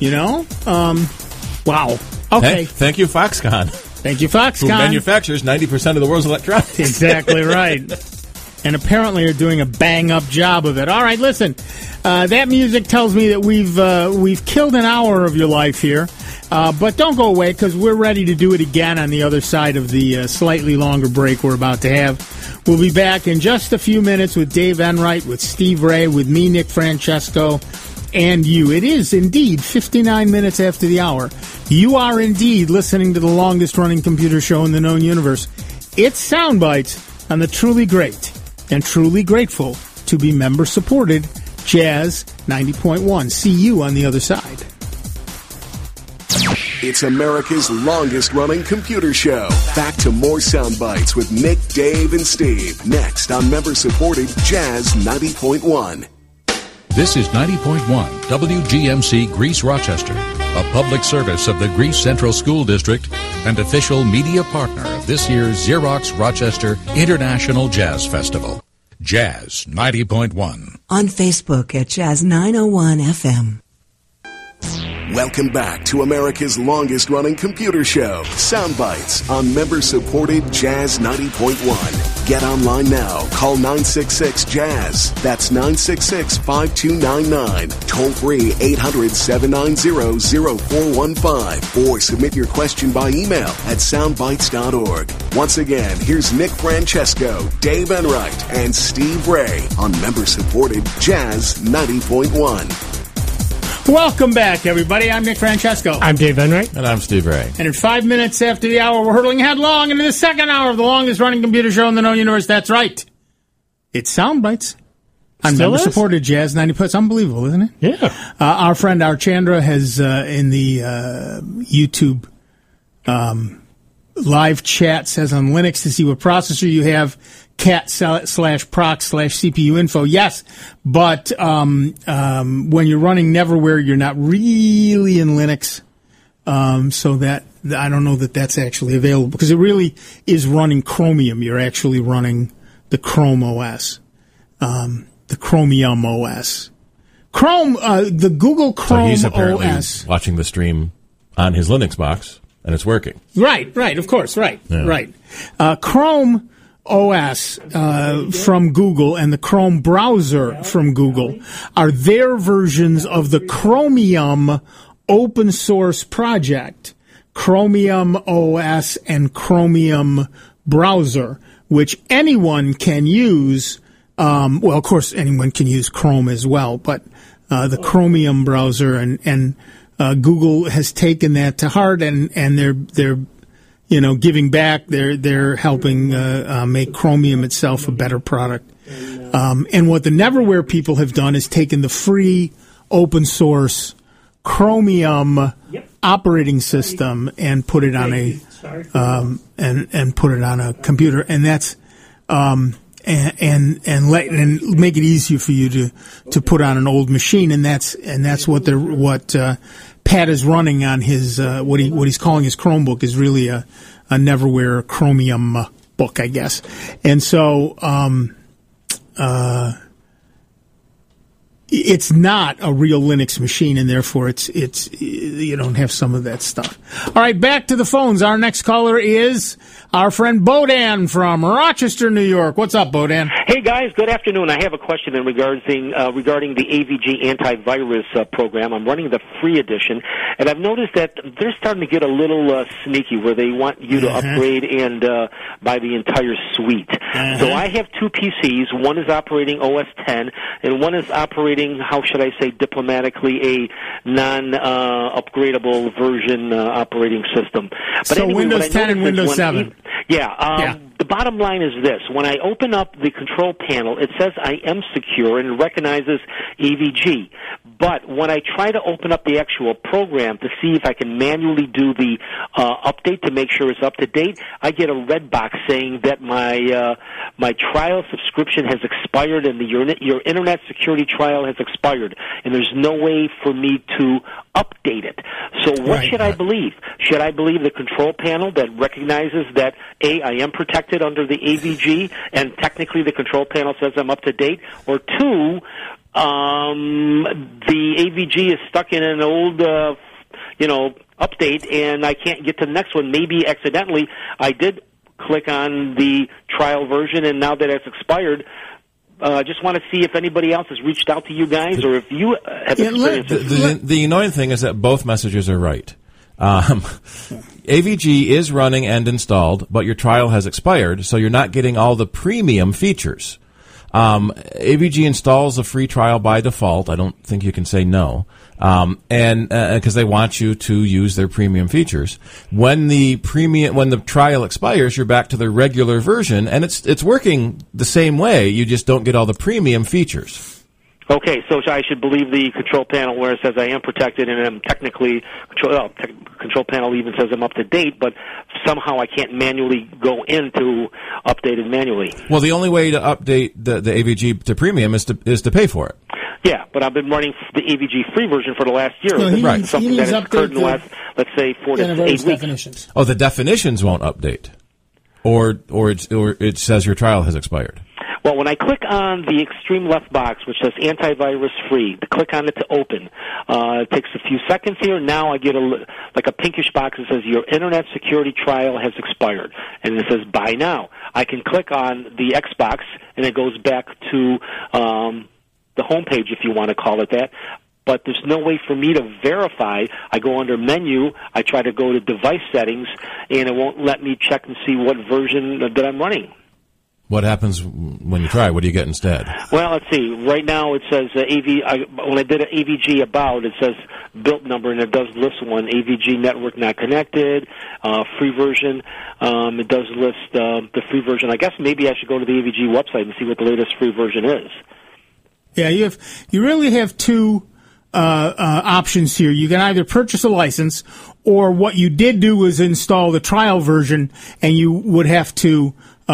Wow. Okay. Thank you, Foxconn. Thank you, Foxconn. Who manufactures 90% of the world's electronics. Exactly right. And apparently are doing a bang-up job of it. All right, listen. That music tells me that we've killed an hour of your life here. But don't go away, because we're ready to do it again on the other side of the slightly longer break we're about to have. We'll be back in just a few minutes with Dave Enright, with Steve Ray, with me, Nick Francesco, and you. It is indeed 59 minutes after the hour. You are indeed listening to the longest-running computer show in the known universe. It's Soundbites on the truly great and truly grateful to be member-supported Jazz 90.1. See you on the other side. It's America's longest-running computer show. Back to more sound bites with Nick, Dave, and Steve. Next on member-supported Jazz 90.1. This is 90.1 WGMC Greece Rochester, a public service of the Greece Central School District and official media partner of this year's Xerox Rochester International Jazz Festival. Jazz 90.1. On Facebook at Jazz 901 FM. Welcome back to America's longest-running computer show, Soundbites, on member-supported Jazz 90.1. Get online now. Call 966-JAZZ. That's 966-5299. Toll-free 800-790-0415. Or submit your question by email at soundbites.org. Once again, here's Nick Francesco, Dave Enright, and Steve Ray on member-supported Jazz 90.1. Welcome back, everybody. I'm Nick Francesco. I'm Dave Enright. And I'm Steve Ray. And in 5 minutes after the hour, we're hurtling headlong into the second hour of the longest-running computer show in the known universe. That's right. It's Soundbites. On member-supported Jazz 90. It's unbelievable, isn't it? Yeah. Our friend Archandra has, in the YouTube live chat, says on Linux to see what processor you have, cat/proc/CPU info. Yes, but when you're running Neverware, you're not really in Linux, so that I don't know that that's actually available, because it really is running Chromium. You're actually running the Chrome OS, the Chromium OS. Chrome, the Google Chrome so he's apparently OS. Watching the stream on his Linux box, and it's working. Right, of course, right. Chrome OS from Google and the Chrome browser from Google are their versions of the Chromium open source project, Chromium OS and Chromium browser, which anyone can use. Well, of course, anyone can use Chrome as well, but the Chromium browser and Google has taken that to heart, and they're giving back. They're helping make Chromium itself a better product. And what the Neverware people have done is taken the free open source Chromium operating system and put it on a and put it on a computer, and that's and make it easier for you to put on an old machine, and that's what Pat is running on his what he's calling his Chromebook is really a Neverware Chromium book, I guess. And so it's not a real Linux machine, and therefore it's you don't have some of that stuff. All right, back to the phones. Our next caller is our friend Bodan from Rochester, New York. What's up, Bodan? Hey guys, good afternoon. I have a question regarding the AVG antivirus program. I'm running the free edition, and I've noticed that they're starting to get a little sneaky, where they want you to upgrade and buy the entire suite. So I have two PCs. One is operating OS 10, and one is operating, how should I say diplomatically, a non-upgradable version operating system. But so anyway, Windows 10 and Windows 7. The bottom line is this. When I open up the control panel, it says I am secure and it recognizes AVG. But when I try to open up the actual program to see if I can manually do the update to make sure it's up to date, I get a red box saying that my trial subscription has expired and your internet security trial has expired, and there's no way for me to update it. So what should I believe? Should I believe the control panel that recognizes that, A, I am protected under the AVG, and technically the control panel says I'm up to date, or two, the AVG is stuck in an old, update, and I can't get to the next one. Maybe accidentally I did click on the trial version, and now that it's expired, I just want to see if anybody else has reached out to you guys, or if you have experienced it. The annoying thing is that both messages are right. AVG is running and installed, but your trial has expired, so you're not getting all the premium features. AVG installs a free trial by default. I don't think you can say no. And because they want you to use their premium features. When the trial expires, you're back to the regular version, and it's working the same way. You just don't get all the premium features. Okay, so I should believe the control panel where it says I am protected and I'm technically control panel even says I'm up to date, but somehow I can't manually go in to update it manually. Well, the only way to update the AVG to premium is to pay for it. Yeah, but I've been running the AVG free version for the last year. No, Something that has occurred in the last, let's say, 4 to 8 weeks. Definitions. Oh, the definitions won't update, or it says your trial has expired. Well, when I click on the extreme left box, which says antivirus free, to click on it to open, it takes a few seconds here. Now I get a pinkish box that says your internet security trial has expired, and it says buy now. I can click on the X box, and it goes back to the home page, if you want to call it that. But there's no way for me to verify. I go under menu, I try to go to device settings, and it won't let me check and see what version that I'm running. What happens when you try? What do you get instead? Well, let's see. Right now it says when I did an AVG about, it says built number, and it does list one, AVG network not connected, free version. It does list the free version. I guess maybe I should go to the AVG website and see what the latest free version is. Yeah, you really have two options here. You can either purchase a license, or what you did do was install the trial version, and you would have to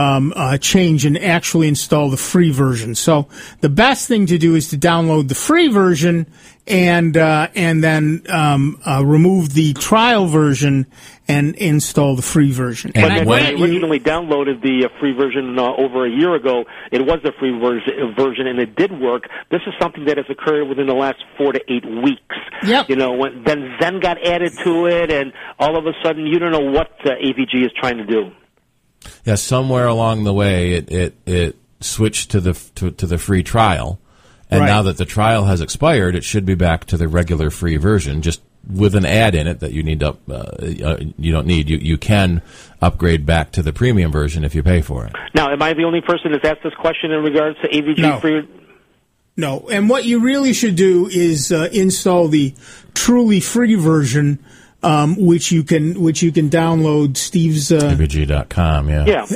change and actually install the free version. So the best thing to do is to download the free version and then remove the trial version and install the free version. And when I originally downloaded the free version over a year ago, it was the free version, and it did work. This is something that has occurred within the last 4 to 8 weeks. Yep. Then Zen got added to it, and all of a sudden you don't know what AVG is trying to do. Yeah, somewhere along the way it switched to the free trial, and now that the trial has expired, it should be back to the regular free version, just with an ad in it that you need to you don't need. You can upgrade back to the premium version if you pay for it. Now, am I the only person that's asked this question in regards to AVG free? No, and what you really should do is install the truly free version. Which you can download. Steve's AVG.com, yeah.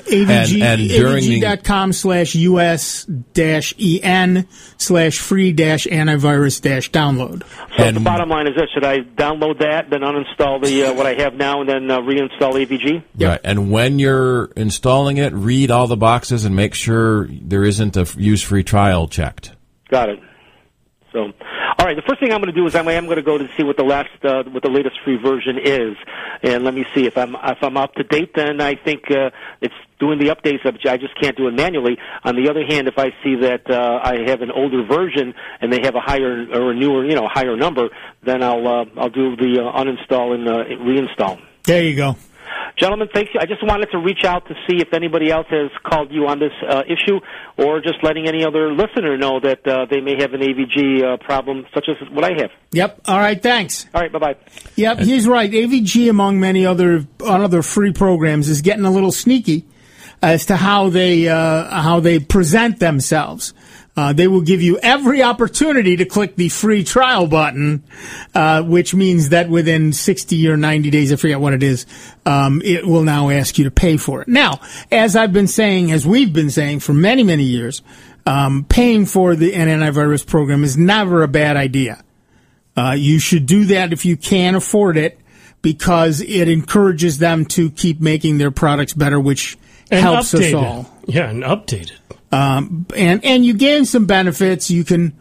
AVG.com/US-EN/free-antivirus-download. So the bottom line is this: should I download that, then uninstall the what I have now, and then reinstall AVG? Yep. Right. And when you're installing it, read all the boxes and make sure there isn't a use free trial checked. Got it. So, all right. The first thing I'm going to do is I am going to go to see what the latest free version is, and let me see if I'm up to date. Then I think it's doing the updates, I just can't do it manually. On the other hand, if I see that I have an older version and they have a higher or a newer, higher number, then I'll do the uninstall and reinstall. There you go. Gentlemen, thank you. I just wanted to reach out to see if anybody else has called you on this issue, or just letting any other listener know that they may have an AVG problem, such as what I have. Yep. All right, thanks. All right, bye-bye. Yep, he's right. AVG, among many other free programs, is getting a little sneaky as to how they present themselves. They will give you every opportunity to click the free trial button, which means that within 60 or 90 days, I forget what it is, it will now ask you to pay for it. Now, as we've been saying for many, many years, paying for an antivirus program is never a bad idea. You should do that if you can afford it, because it encourages them to keep making their products better, which helps us all. Yeah, and update it. And you gain some benefits. You can,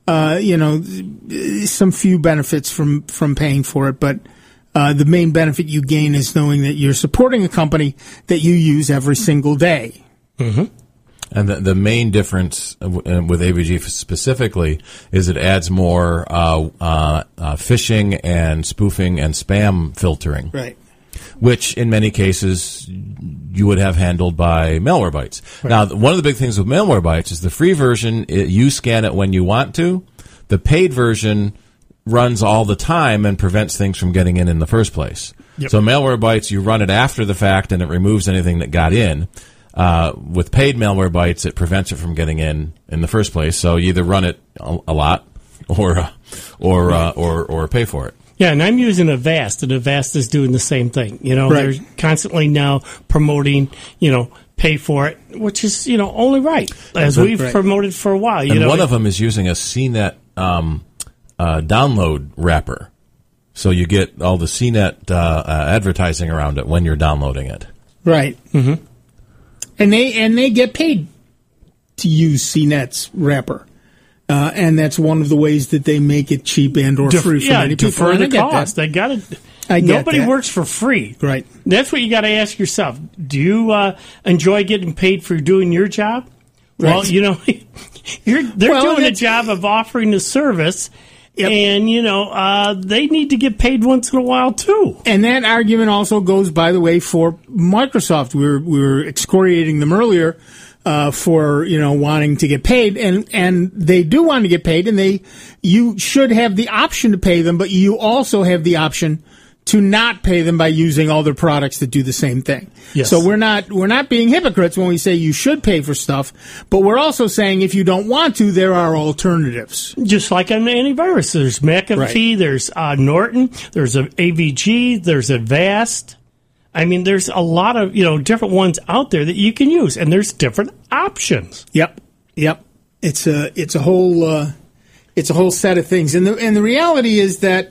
some few benefits from paying for it, but the main benefit you gain is knowing that you're supporting a company that you use every single day. Mm-hmm. And the main difference with AVG specifically is it adds more phishing and spoofing and spam filtering. Right. Which in many cases you would have handled by Malwarebytes. Right. Now, one of the big things with Malwarebytes is the free version, you scan it when you want to. The paid version runs all the time and prevents things from getting in the first place. Yep. So Malwarebytes, you run it after the fact and it removes anything that got in. With paid Malwarebytes, it prevents it from getting in the first place. So you either run it a lot or pay for it. Yeah, and I'm using Avast, and Avast is doing the same thing. Right. They're constantly now promoting, pay for it, which is, only right, as we've promoted for a while. And one of them is using a CNET download wrapper. So you get all the CNET advertising around it when you're downloading it. Right. Mm-hmm. And they get paid to use CNET's wrapper. And that's one of the ways that they make it cheap and or free for many people. Defer the cost. They got to. Nobody works for free. Right. That's what you got to ask yourself. Do you enjoy getting paid for doing your job? Right. Well, they're doing a job of offering a service. Yep. And, they need to get paid once in a while, too. And that argument also goes, by the way, for Microsoft. We were excoriating them earlier for wanting to get paid, and they do want to get paid, and you should have the option to pay them, but you also have the option to not pay them by using all their products that do the same thing. Yes. So we're not being hypocrites when we say you should pay for stuff, but we're also saying if you don't want to, there are alternatives. Just like on antivirus, there's McAfee, there's Norton, there's AVG, there's Avast. I mean, there's a lot of different ones out there that you can use, and there's different options. Yep. It's a whole set of things, and the reality is that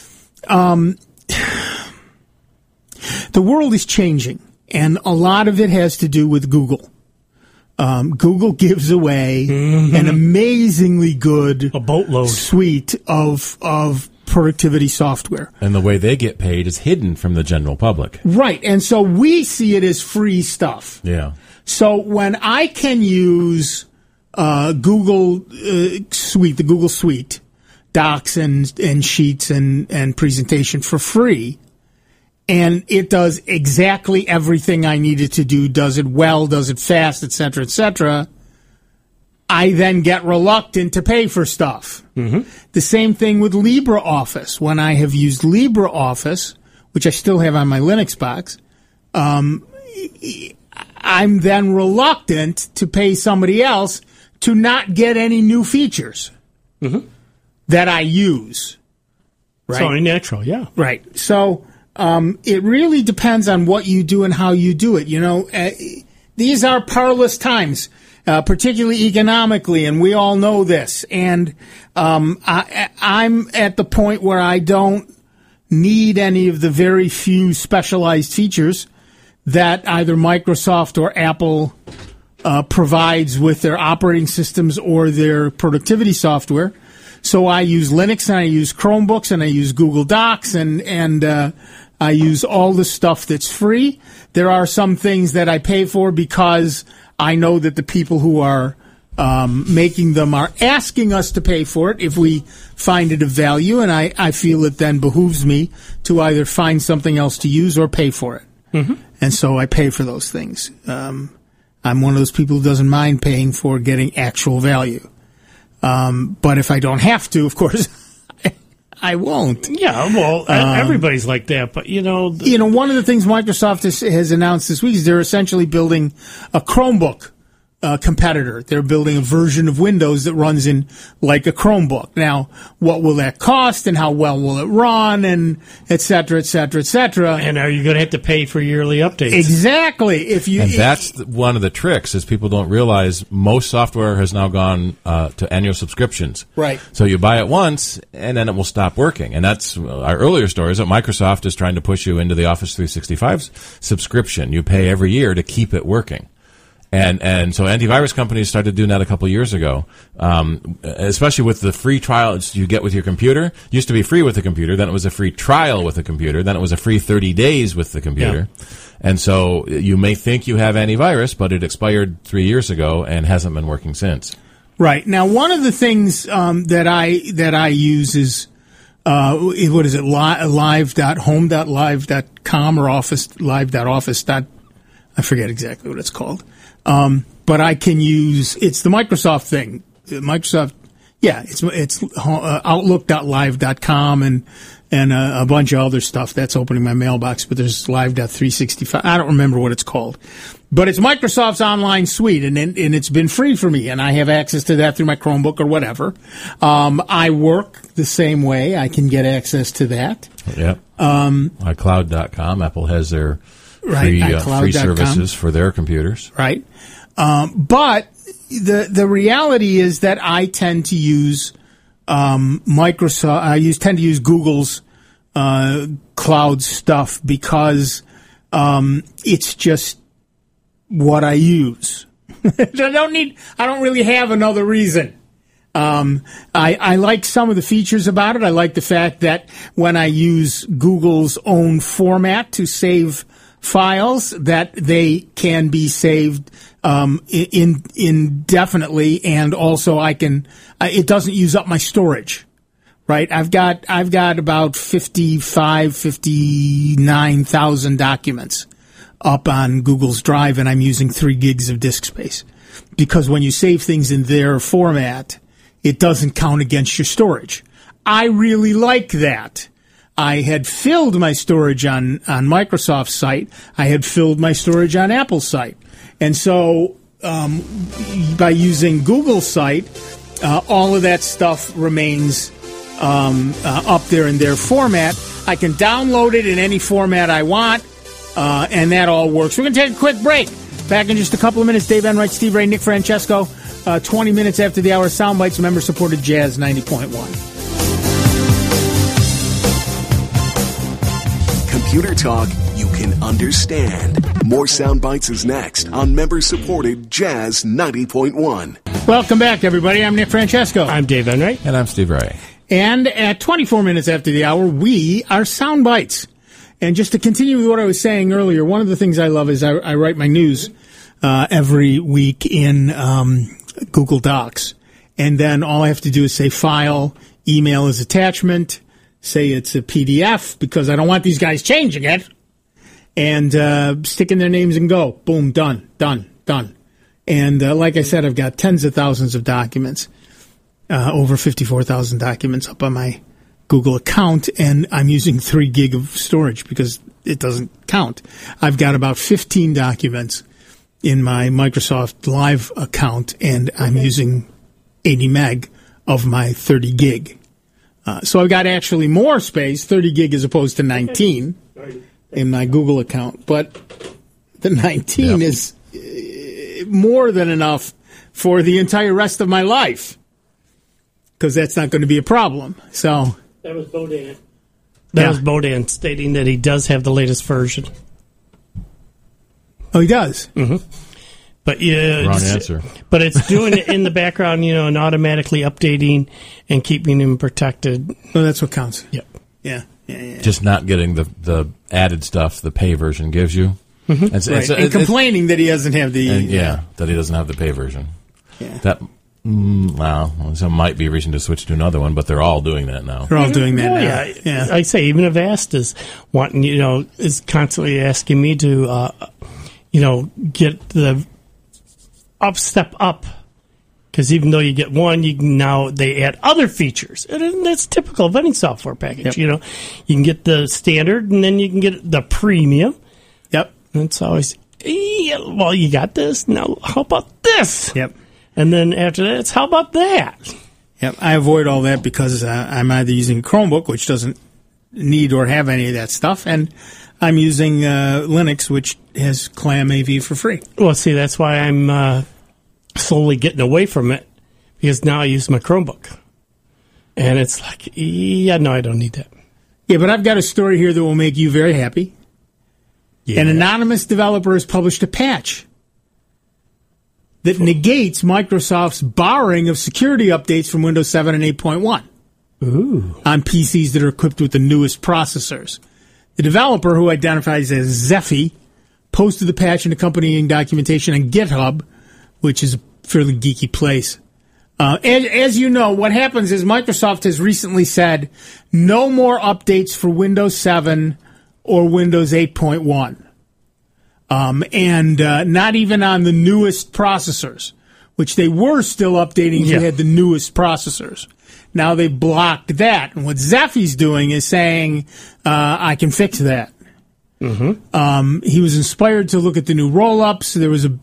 the world is changing, and a lot of it has to do with Google. Google gives away an amazingly good a boatload suite of productivity software. And the way they get paid is hidden from the general public. Right. And so we see it as free stuff. Yeah. So when I can use Google Suite, the Google Suite, Docs and Sheets and Presentation for free, and it does exactly everything I need it to do, does it well, does it fast, et cetera, I then get reluctant to pay for stuff. Mm-hmm. The same thing with LibreOffice. When I have used LibreOffice, which I still have on my Linux box, I'm then reluctant to pay somebody else to not get any new features that I use. Right? It's only natural, yeah. Right. So it really depends on what you do and how you do it. These are parlous times. Particularly economically, and we all know this. And I'm at the point where I don't need any of the very few specialized features that either Microsoft or Apple provides with their operating systems or their productivity software. So I use Linux, and I use Chromebooks, and I use Google Docs, and I use all the stuff that's free. There are some things that I pay for because I know that the people who are making them are asking us to pay for it if we find it of value, and I feel it then behooves me to either find something else to use or pay for it. Mm-hmm. And so I pay for those things. I'm one of those people who doesn't mind paying for getting actual value. But if I don't have to, of course, I won't. Yeah, well, everybody's like that. But, one of the things Microsoft has announced this week is they're essentially building a Chromebook competitor. They're building a version of Windows that runs in like a Chromebook. Now, what will that cost, and how well will it run, and et cetera, et cetera, et cetera. And are you going to have to pay for yearly updates? Exactly. That's one of the tricks, is people don't realize most software has now gone to annual subscriptions. Right. So you buy it once, and then it will stop working. And that's our earlier stories that Microsoft is trying to push you into the Office 365 subscription. You pay every year to keep it working. And so antivirus companies started doing that a couple years ago, especially with the free trials you get with your computer. It used to be free with the computer, then it was a free trial with the computer, then it was a free 30 days with the computer. Yeah. And so you may think you have antivirus, but it expired 3 years ago and hasn't been working since. Right. Now, one of the things that I use is what is it, live.home.live.com or live.office. I forget exactly what it's called. But I can use, it's the Microsoft thing. Microsoft, it's outlook.live.com and a bunch of other stuff that's opening my mailbox, but there's live.365. I don't remember what it's called. But it's Microsoft's online suite, and it's been free for me, and I have access to that through my Chromebook or whatever. I work the same way. I can get access to that. Yep. iCloud.com. Apple has their free services for their computers. Right. But the reality is that I tend to use Microsoft. Tend to use Google's cloud stuff because it's just what I use. I don't really have another reason. I like some of the features about it. I like the fact that when I use Google's own format to save files, that they can be saved indefinitely, and also I can. It doesn't use up my storage, right? I've got about 59,000 documents up on Google's Drive, and I'm using 3 gigs of disk space because when you save things in their format, it doesn't count against your storage. I really like that. I had filled my storage on Microsoft's site. I had filled my storage on Apple's site. And so by using Google's site, all of that stuff remains up there in their format. I can download it in any format I want, and that all works. We're going to take a quick break. Back in just a couple of minutes. Dave Enright, Steve Ray, Nick Francesco. 20 minutes after the hour, Soundbites, member-supported Jazz 90.1. Computer talk you can understand. More Soundbites is next on member-supported Jazz 90.1. Welcome back, everybody. I'm Nick Francesco. I'm Dave Enright. And I'm Steve Ray. And at 24 minutes after the hour, we are Soundbites. And just to continue with what I was saying earlier, one of the things I love is I write my news every week in Google Docs. And then all I have to do is say file, email as attachment, say it's a PDF because I don't want these guys changing it, and stick in their names and go. Boom, done. And like I said, I've got tens of thousands of documents, over 54,000 documents up on my Google account, and I'm using 3 gig of storage because it doesn't count. I've got about 15 documents in my Microsoft Live account, and I'm using 80 meg of my 30 gig. So I've got actually more space, 30 gig as opposed to 19 in my Google account. But the 19 is more than enough for the entire rest of my life because that's not going to be a problem. So that was Bodan. That was Bodan stating that he does have the latest version. Oh, he does? Mm-hmm. But wrong answer. But it's doing it in the background, and automatically updating and keeping him protected. Well, that's what counts. Yep. Yeah. just not getting the added stuff the pay version gives you. Mm-hmm. And complaining that he doesn't have the... that he doesn't have the pay version. Yeah. That, so might be a reason to switch to another one, but they're all doing that now. They're all doing that now. Yeah. I say, even Avast is wanting, is constantly asking me to, get the step up. Because even though you get one, they add other features. And that's typical of any software package. Yep. You can get the standard, and then you can get the premium. Yep. And it's always, well, you got this. Now, how about this? Yep. And then after that, it's how about that? Yep. I avoid all that because I'm either using a Chromebook, which doesn't need or have any of that stuff, and I'm using Linux, which has Clam AV for free. Well, see, that's why I'm slowly getting away from it, because now I use my Chromebook. And it's like, I don't need that. Yeah, but I've got a story here that will make you very happy. Yeah. An anonymous developer has published a patch that negates Microsoft's barring of security updates from Windows 7 and 8.1 on PCs that are equipped with the newest processors. The developer, who identifies as Zephy, posted the patch and accompanying documentation on GitHub, which is a fairly geeky place. As you know, what happens is Microsoft has recently said no more updates for Windows 7 or Windows 8.1. And not even on the newest processors, which they were still updating if you had the newest processors. Now they've blocked that. And what Zephy's doing is saying, I can fix that. Mm-hmm. He was inspired to look at the new roll-ups. There was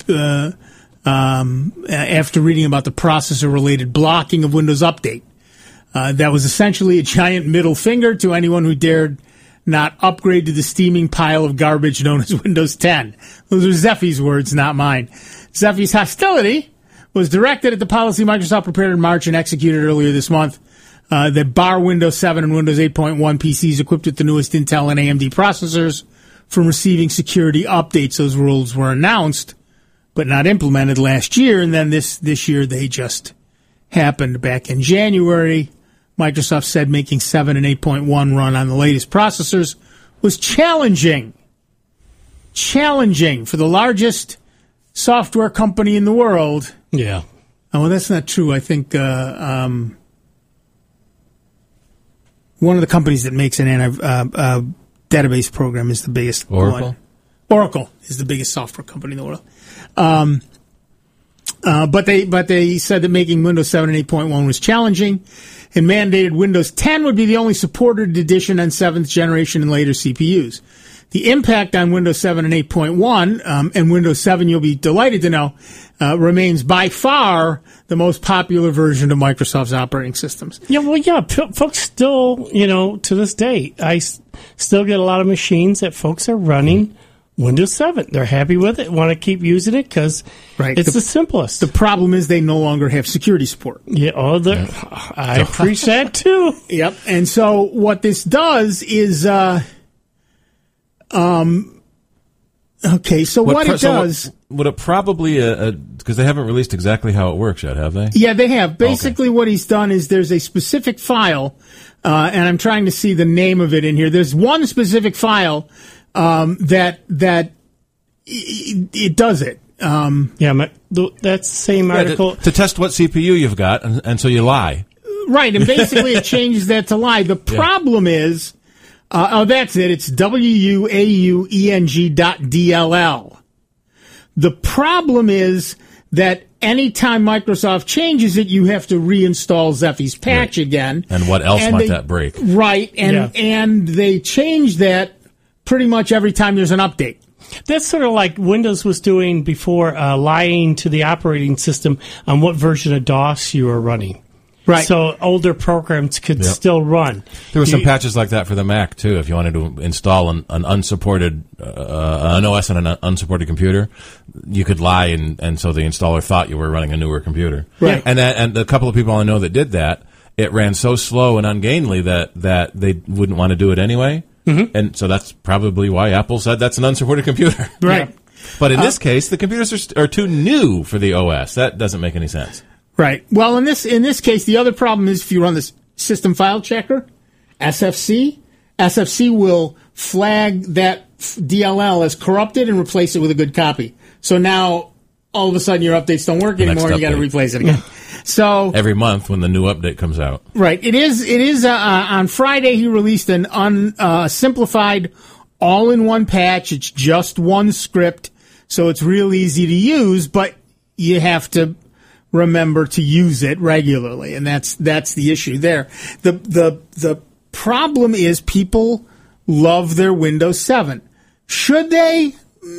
after reading about the processor-related blocking of Windows Update. That was essentially a giant middle finger to anyone who dared not upgrade to the steaming pile of garbage known as Windows 10. Those are Zephy's words, not mine. Zephy's hostility was directed at the policy Microsoft prepared in March and executed earlier this month that bar Windows 7 and Windows 8.1 PCs equipped with the newest Intel and AMD processors from receiving security updates. Those rules were announced but not implemented last year, and then this year they just happened back in January. Microsoft said making 7 and 8.1 run on the latest processors was challenging for the largest software company in the world. Yeah. Oh, well, that's not true. I think one of the companies that makes an database program is the biggest Oracle? one. Oracle is the biggest software company in the world. But they said that making Windows 7 and 8.1 was challenging and mandated Windows 10 would be the only supported edition on 7th generation and later CPUs. The impact on Windows 7 and 8.1 and Windows 7, you'll be delighted to know, remains by far the most popular version of Microsoft's operating systems. Yeah, well, folks still, to this day, I still get a lot of machines that folks are running Windows 7. They're happy with it, want to keep using it because it's the simplest. The problem is they no longer have security support. Yeah, I appreciate that too. Yep. And so what this does is, would it probably, because they haven't released exactly how it works yet, have they? Yeah, they have. Basically what he's done is there's a specific file, and I'm trying to see the name of it in here. There's one specific file that it does it. That's the same article. To test what CPU you've got, and so you lie. Right, and basically it changes that to lie. The problem is, that's it. It's WUAUENG.DLL. The problem is that anytime Microsoft changes it, you have to reinstall Zephy's patch again. And what else might that break? Right, and they change that pretty much every time there's an update. That's sort of like Windows was doing before, lying to the operating system on what version of DOS you were running. Right. So older programs could still run. There were some patches like that for the Mac, too. If you wanted to install an unsupported, an OS on an unsupported computer, you could lie, and so the installer thought you were running a newer computer. Right. And a couple of people I know that did that, it ran so slow and ungainly that they wouldn't want to do it anyway. Mm-hmm. And so that's probably why Apple said that's an unsupported computer. Right. Yeah. But in this case, the computers are too new for the OS. That doesn't make any sense. Right. Well, in this case, the other problem is if you run this system file checker, SFC, SFC will flag that DLL as corrupted and replace it with a good copy. So now, all of a sudden, your updates don't work anymore, and you got to replace it again. So every month when the new update comes out. Right. It is on Friday he released an simplified all-in-one patch. It's just one script, so it's real easy to use, but you have to remember to use it regularly, and that's the issue there. The problem is people love their Windows 7. Should they?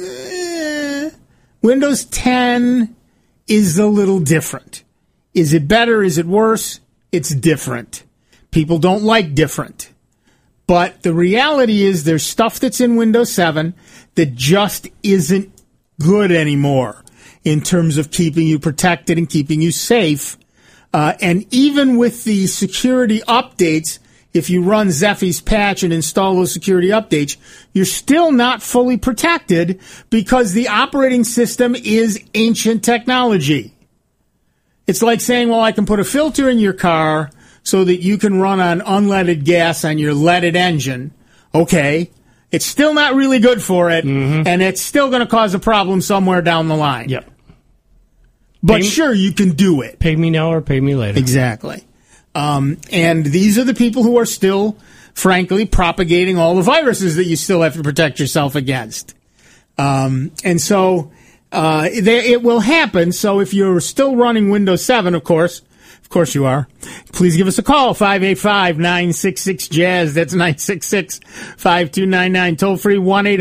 Windows 10 is a little different. Is it better? Is it worse? It's different. People don't like different. But the reality is there's stuff that's in Windows 7 that just isn't good anymore in terms of keeping you protected and keeping you safe. And even with the security updates, if you run Zephy's patch and install those security updates, you're still not fully protected because the operating system is ancient technology. It's like saying, well, I can put a filter in your car so that you can run on unleaded gas on your leaded engine. Okay. It's still not really good for it, and it's still going to cause a problem somewhere down the line. Yep. But sure, you can do it. Pay me now or pay me later. Exactly. And these are the people who are still, frankly, propagating all the viruses that you still have to protect yourself against. And so it will happen. So if you're still running Windows 7, of course you are, please give us a call, 585-966-JAZZ. That's 966-5299. Toll free,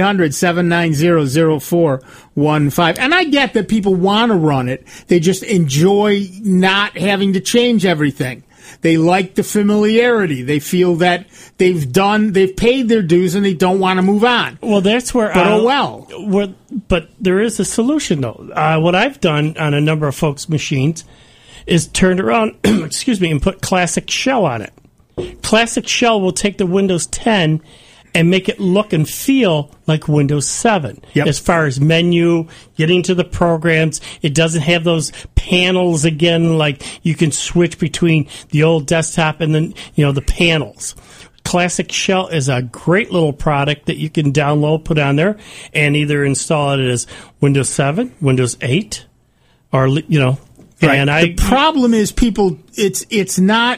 1-800-790-0415. And I get that people want to run it. They just enjoy not having to change everything. They like the familiarity. They feel that they've paid their dues and they don't want to move on. Well, that's where. But there is a solution, though. What I've done on a number of folks' machines is turned around, and put Classic Shell on it. Classic Shell will take the Windows 10 and make it look and feel like Windows 7. Yep. As far as menu, getting to the programs, it doesn't have those panels again, like you can switch between the old desktop and then, the panels. Classic Shell is a great little product that you can download, put on there, and either install it as Windows 7, Windows 8, or, Right. And the problem is it's not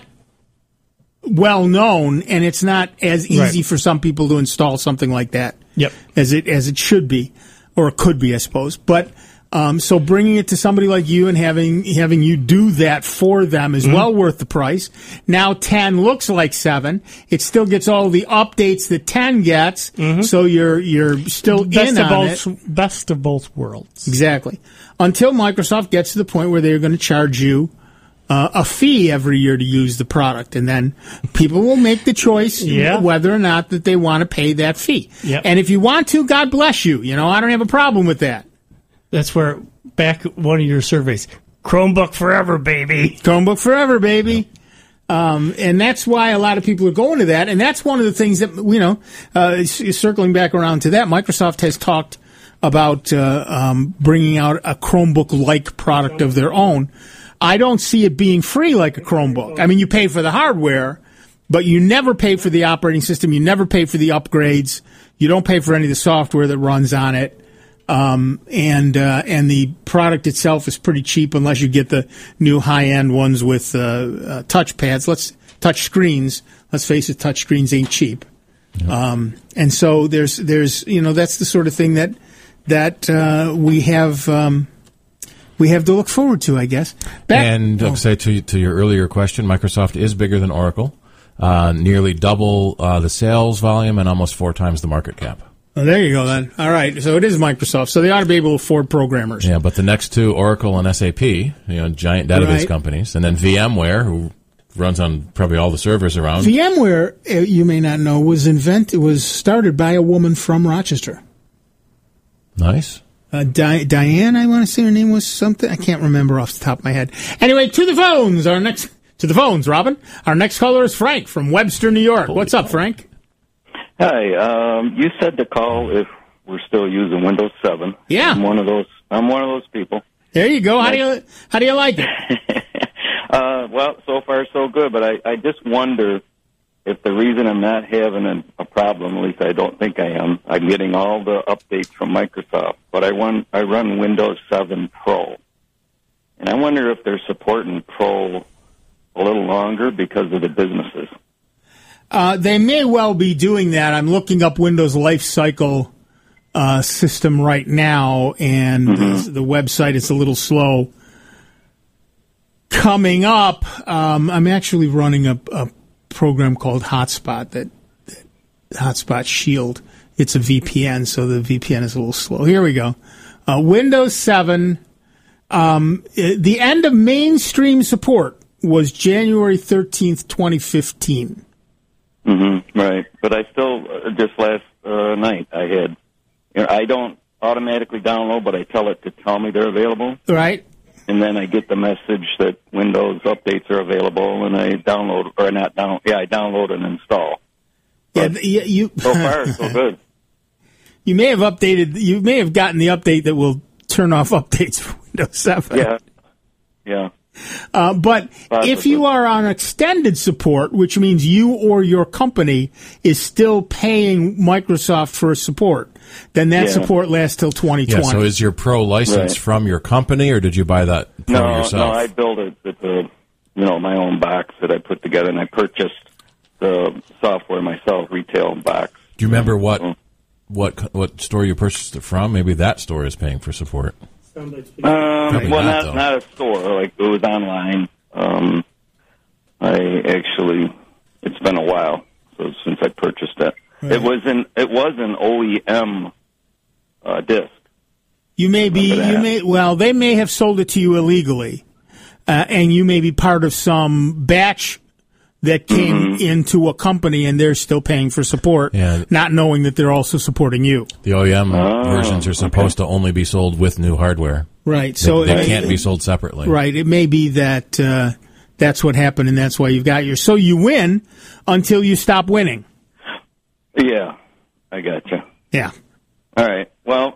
well known, and it's not as easy for some people to install something like that. Yep. As it should be, or it could be, I suppose. But so bringing it to somebody like you and having you do that for them is well worth the price. Now 10 looks like 7. It still gets all the updates that 10 gets, so you're still in on it. Best of both worlds. Exactly. Until Microsoft gets to the point where they're going to charge you a fee every year to use the product, and then people will make the choice whether or not that they want to pay that fee. Yep. And if you want to, God bless you. I don't have a problem with that. That's where, back one of your surveys, Chromebook forever, baby. Chromebook forever, baby. And that's why a lot of people are going to that. And that's one of the things that, circling back around to that, Microsoft has talked about bringing out a Chromebook-like product of their own. I don't see it being free like a Chromebook. I mean, you pay for the hardware, but you never pay for the operating system. You never pay for the upgrades. You don't pay for any of the software that runs on it. And the product itself is pretty cheap unless you get the new high-end ones with touch pads. Touch screens. Let's face it, touch screens ain't cheap. Yep. And so there's that's the sort of thing that we have to look forward to, I guess. Say to your earlier question, Microsoft is bigger than Oracle, nearly double the sales volume and almost 4 times the market cap. Oh, there you go, then. All right, so it is Microsoft, so they ought to be able to afford programmers. Yeah, but the next two, Oracle and SAP, giant database companies, and then VMware, who runs on probably all the servers around. VMware, you may not know, was started by a woman from Rochester. Nice. Diane, I want to say her name was something. I can't remember off the top of my head. Anyway, to the phones, Robin. Our next caller is Frank from Webster, New York. What's up, Frank? Hi. You said to call if we're still using Windows 7. Yeah. I'm one of those people. There you go. How do you like it? Well, so far so good, but I just wonder if the reason I'm not having a problem, at least I don't think I am, I'm getting all the updates from Microsoft, but I run Windows 7 Pro. And I wonder if they're supporting Pro a little longer because of the businesses. They may well be doing that. I'm looking up Windows Lifecycle system right now, and the website is a little slow. Coming up, I'm actually running a program called Hotspot, that Hotspot Shield. It's a VPN, so the VPN is a little slow. Here we go. Windows 7. The end of mainstream support was January 13th, 2015. Right, but I still, just last night, I had, I don't automatically download, but I tell it to tell me they're available. Right. And then I get the message that Windows updates are available, and I download, or not download, I download and install. But so far, so good. You may have updated, you may have gotten the update that will turn off updates for Windows 7. Yeah. But if you are on extended support, which means you or your company is still paying Microsoft for support, then that support lasts till 2020. Yeah, so is your Pro license from your company, or did you buy that Pro yourself? No, I built it with my own box that I put together, and I purchased the software myself, retail box. Do you remember what store you purchased it from? Maybe that store is paying for support. Not a store. Like, it was online. It's been a while since I purchased it. Right. It was an OEM disc. They may have sold it to you illegally, and you may be part of some batch that came into a company, and they're still paying for support, not knowing that they're also supporting you. The OEM versions are supposed to only be sold with new hardware. Right. So they can't be sold separately. Right. It may be that that's what happened, and that's why you've got yours. So you win until you stop winning. Yeah, I gotcha. Yeah. All right. Well,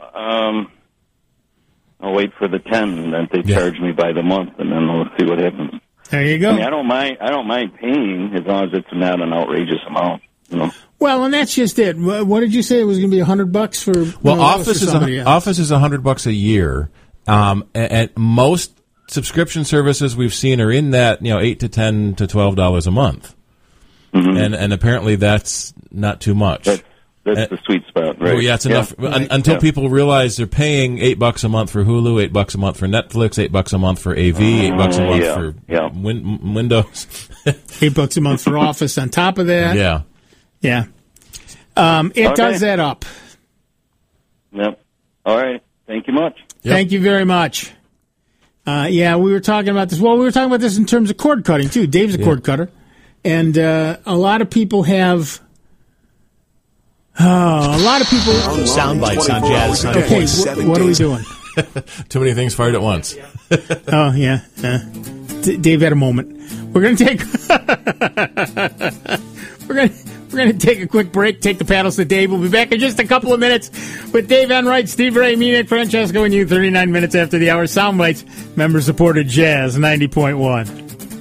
I'll wait for the 10 that they charge me by the month, and then we'll see what happens. There you go. I mean, I don't mind paying as long as it's not an outrageous amount. Well, and that's just it. What did you say? It was going to be $100 for? Well, Office is $100 a year, and most subscription services we've seen are in that $8 to $10 to $12 a month, and apparently that's not too much. That's the sweet spot, right? Well, yeah, it's enough until people realize they're paying $8 a month for Hulu, $8 a month for Netflix, $8 a month for AV, $8 a month for Windows, $8 a month for Office. On top of that, yeah, it does add up. Yep. All right. Thank you much. Yep. Thank you very much. We were talking about this. Well, we were talking about this in terms of cord cutting too. Dave's a cord cutter, and a lot of people have. Sound bites on Jazz. Okay, what are we doing? Too many things fired at once. Dave had a moment. We're going to take we're going to take a quick break. Take the paddles to Dave. We'll be back in just a couple of minutes with Dave Enright, Steve Ray, me, Nick Francesco, and you. 39 minutes after the hour. Sound bites, member supported Jazz 90.1.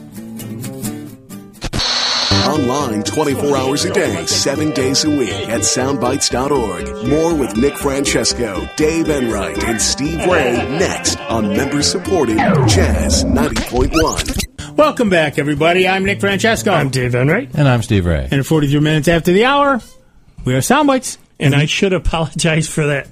Online 24 hours a day, 7 days a week at soundbites.org. More with Nick Francesco, Dave Enright, and Steve Ray next on member-supported Jazz 90.1. Welcome back, everybody. I'm Nick Francesco. I'm Dave Enright. And I'm Steve Ray. And at 43 minutes after the hour, we are Soundbites. And I should apologize for that.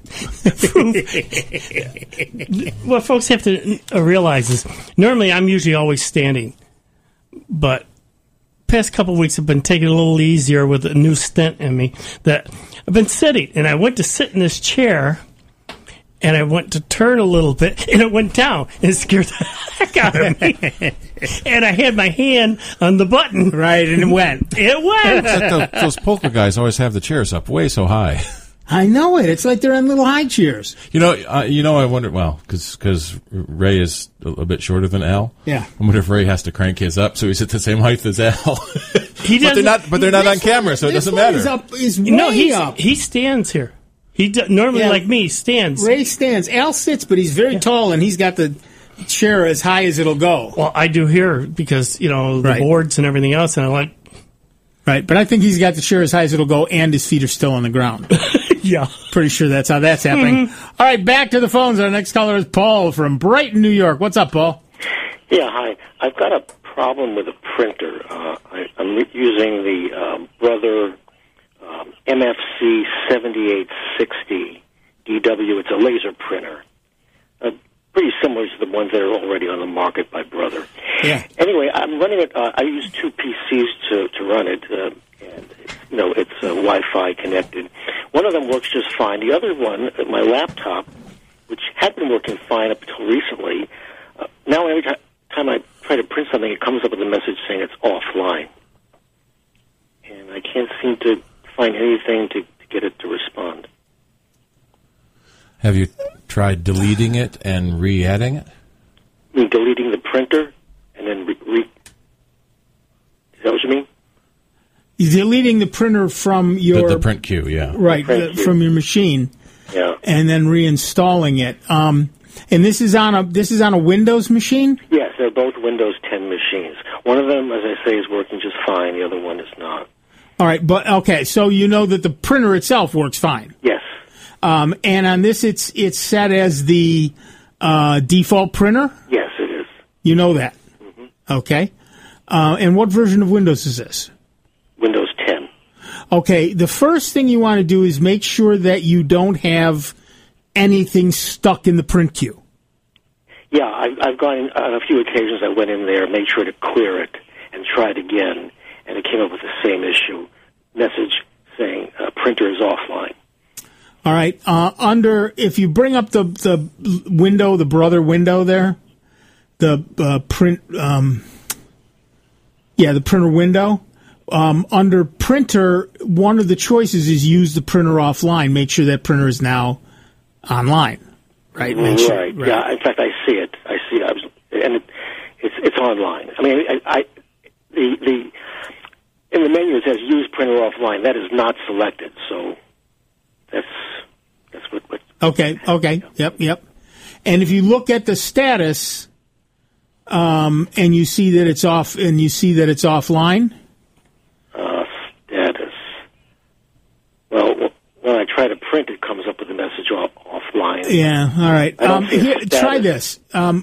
What folks have to realize is, normally I'm usually always standing, but past couple of weeks I've been taking it a little easier with a new stent in me, that I've been sitting, and I went to sit in this chair, and I went to turn a little bit, and it went down, and it scared the heck out of me. And I had my hand on the button. Right, and it went. Those polka guys always have the chairs up way so high. I know it. It's like they're on little high chairs. I wonder, because Ray is a bit shorter than Al. Yeah. I wonder if Ray has to crank his up so he's at the same height as Al. He doesn't. But they're not on camera, so it doesn't matter. He's way up. He stands here. Normally, like me, stands. Ray stands. Al sits, but he's very tall, and he's got the chair as high as it'll go. Well, I do here because, the boards and everything else, and I like... Right, but I think he's got the chair as high as it'll go, and his feet are still on the ground. Yeah. Pretty sure that's how that's happening. Mm-hmm. All right, back to the phones. Our next caller is Paul from Brighton, New York. What's up, Paul? Yeah, hi. I've got a problem with a printer. I'm using the Brother MFC 7860 DW. It's a laser printer. Pretty similar to the ones that are already on the market by Brother. Yeah. Anyway, I'm running it. I use two PCs to run it, and it's Wi-Fi connected. One of them works just fine. The other one, my laptop, which had been working fine up until recently, now every time I try to print something, it comes up with a message saying it's offline, and I can't seem to find anything to get it to respond. Have you tried deleting it and re-adding it? I mean, deleting the printer and then is that what you mean? Deleting the printer from your... The print queue, yeah. Right, from your machine. Yeah. And then reinstalling it. And this is on a Windows machine? Yes, they're both Windows 10 machines. One of them, as I say, is working just fine. The other one is not. All right, but okay, so you know that the printer itself works fine. Yes. And on this, it's set as the default printer? Yes, it is. You know that? Mm-hmm. Okay. And what version of Windows is this? Windows 10. Okay, the first thing you want to do is make sure that you don't have anything stuck in the print queue. Yeah, I've gone on a few occasions. I went in there, made sure to clear it, and tried again, and it came up with the same issue. Message saying printer is offline. All right. If you bring up the window, the Brother window there, the print, the printer window. Under printer, one of the choices is use the printer offline. Make sure that printer is now online. Right. Right. Yeah. In fact, I see it. And it's online. I mean, the in the menu it says use printer offline. That is not selected. So that's what. Okay. Yep. And if you look at the status, and you see that it's off, and you see that it's offline. Status. Well, when I try to print, it comes up with a message offline. Yeah. All right. Try this.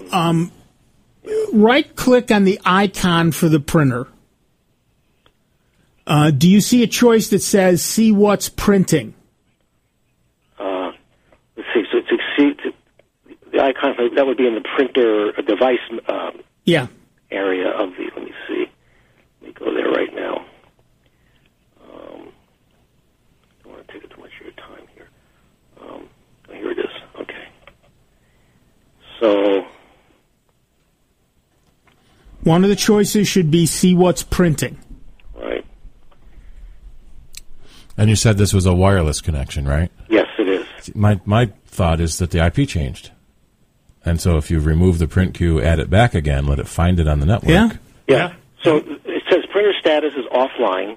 Right click on the icon for the printer. Do you see a choice that says "See what's printing"? Let's see. So the icon that would be in the printer device. Area of the. Let me see. Let me go there right now. Don't want to take too much of your time here. Here it is. Okay. So. One of the choices should be "See what's printing." Right. And you said this was a wireless connection, right? Yes, it is. My thought is that the IP changed. And so if you remove the print queue, add it back again, let it find it on the network. Yeah. So it says printer status is offline,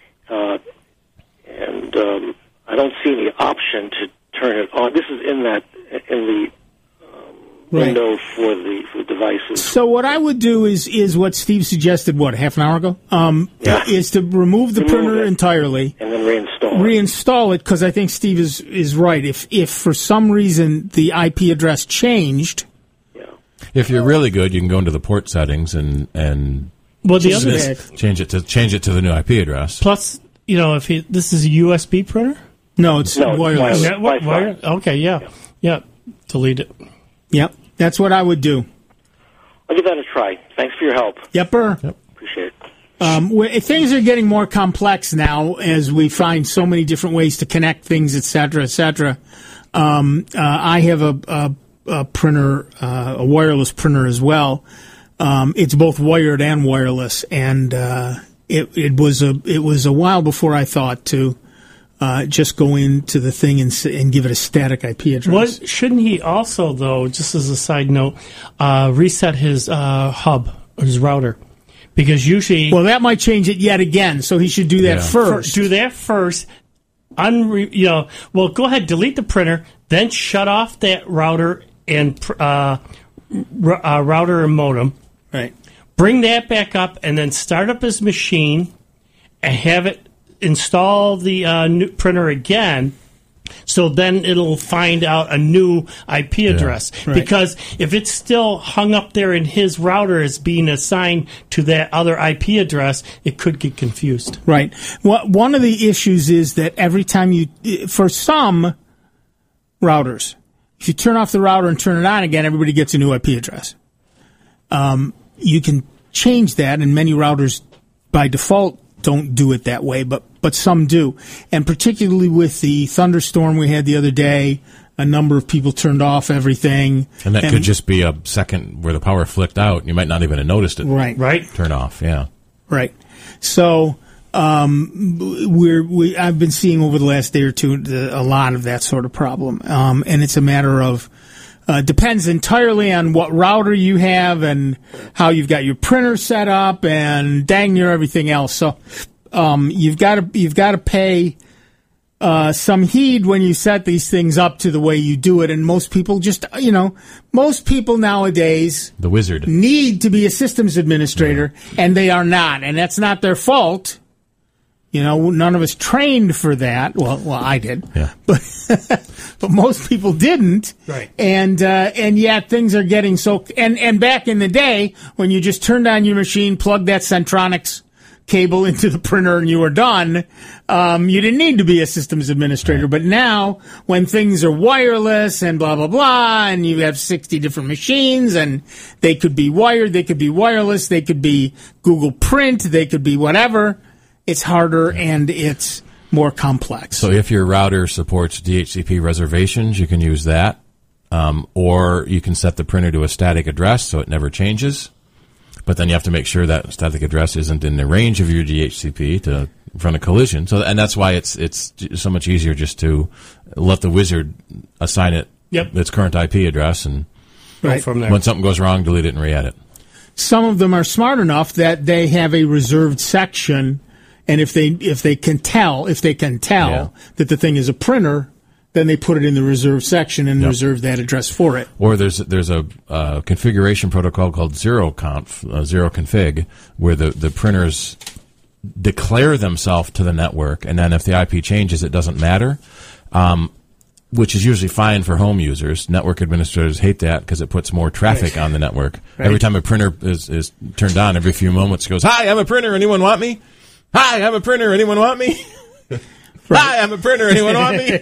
and I don't see any option to turn it on. This is in the window for the devices. So what I would do is what Steve suggested, half an hour ago? Is to remove the printer entirely. And then reinstall it, because I think Steve is right. If for some reason the IP address changed. If you're really good, you can go into the port settings and change it to the new IP address. Plus, if this is a USB printer? No, it's wireless. Wireless. Okay, yeah. Delete it. Yep, that's what I would do. I'll give that a try. Thanks for your help. Yepper. Yep. Appreciate it. Things are getting more complex now as we find so many different ways to connect things, et cetera, et cetera. I have a printer, a wireless printer as well. It's both wired and wireless, and it was a while before I thought to just go into the thing and give it a static IP address. Shouldn't he also, though, just as a side note, reset his hub, his router? Because usually... Well, that might change it yet again, so he should do that first. Do that first. Go ahead, delete the printer, then shut off that router and router and modem. Right. Bring that back up, and then start up his machine, and have it install the new printer again. So then it'll find out a new IP address. Right. Because if it's still hung up there in his router as being assigned to that other IP address, it could get confused. Right. Well, one of the issues is that every time for some routers, if you turn off the router and turn it on again, everybody gets a new IP address. You can change that, and many routers by default don't do it that way, but some do. And particularly with the thunderstorm we had the other day, a number of people turned off everything. And that could just be a second where the power flicked out. You might not even have noticed it. Right. Turn off, yeah. Right. So I've been seeing over the last day or two a lot of that sort of problem. And it's a matter of depends entirely on what router you have and how you've got your printer set up and dang near everything else. So you've got to pay some heed when you set these things up to the way you do it. And most people most people nowadays the wizard need to be a systems administrator, and they are not, and that's not their fault. None of us trained for that. Well, I did. Yeah. But most people didn't. Right. And yet things are getting so. And back in the day, when you just turned on your machine, plugged that Centronics cable into the printer, and you were done, you didn't need to be a systems administrator. Right. But now, when things are wireless and blah blah blah, and you have 60 different machines, and they could be wired, they could be wireless, they could be Google Print, they could be whatever. It's harder and it's more complex. So if your router supports DHCP reservations, you can use that. Or you can set the printer to a static address so it never changes. But then you have to make sure that static address isn't in the range of your DHCP to prevent a collision. And that's why it's so much easier just to let the wizard assign it its current IP address, and right from there. When something goes wrong, delete it and re-add it. Some of them are smart enough that they have a reserved section. And if they can tell that the thing is a printer, then they put it in the reserve section and reserve that address for it. Or there's a configuration protocol called zeroconfig, where the printers declare themselves to the network, and then if the IP changes, it doesn't matter, which is usually fine for home users. Network administrators hate that because it puts more traffic on the network. Right. Every time a printer is turned on, every few moments it goes, "Hi, I'm a printer. Anyone want me? Hi, I'm a printer. Anyone want me?" Hi, I'm a printer. Anyone want me?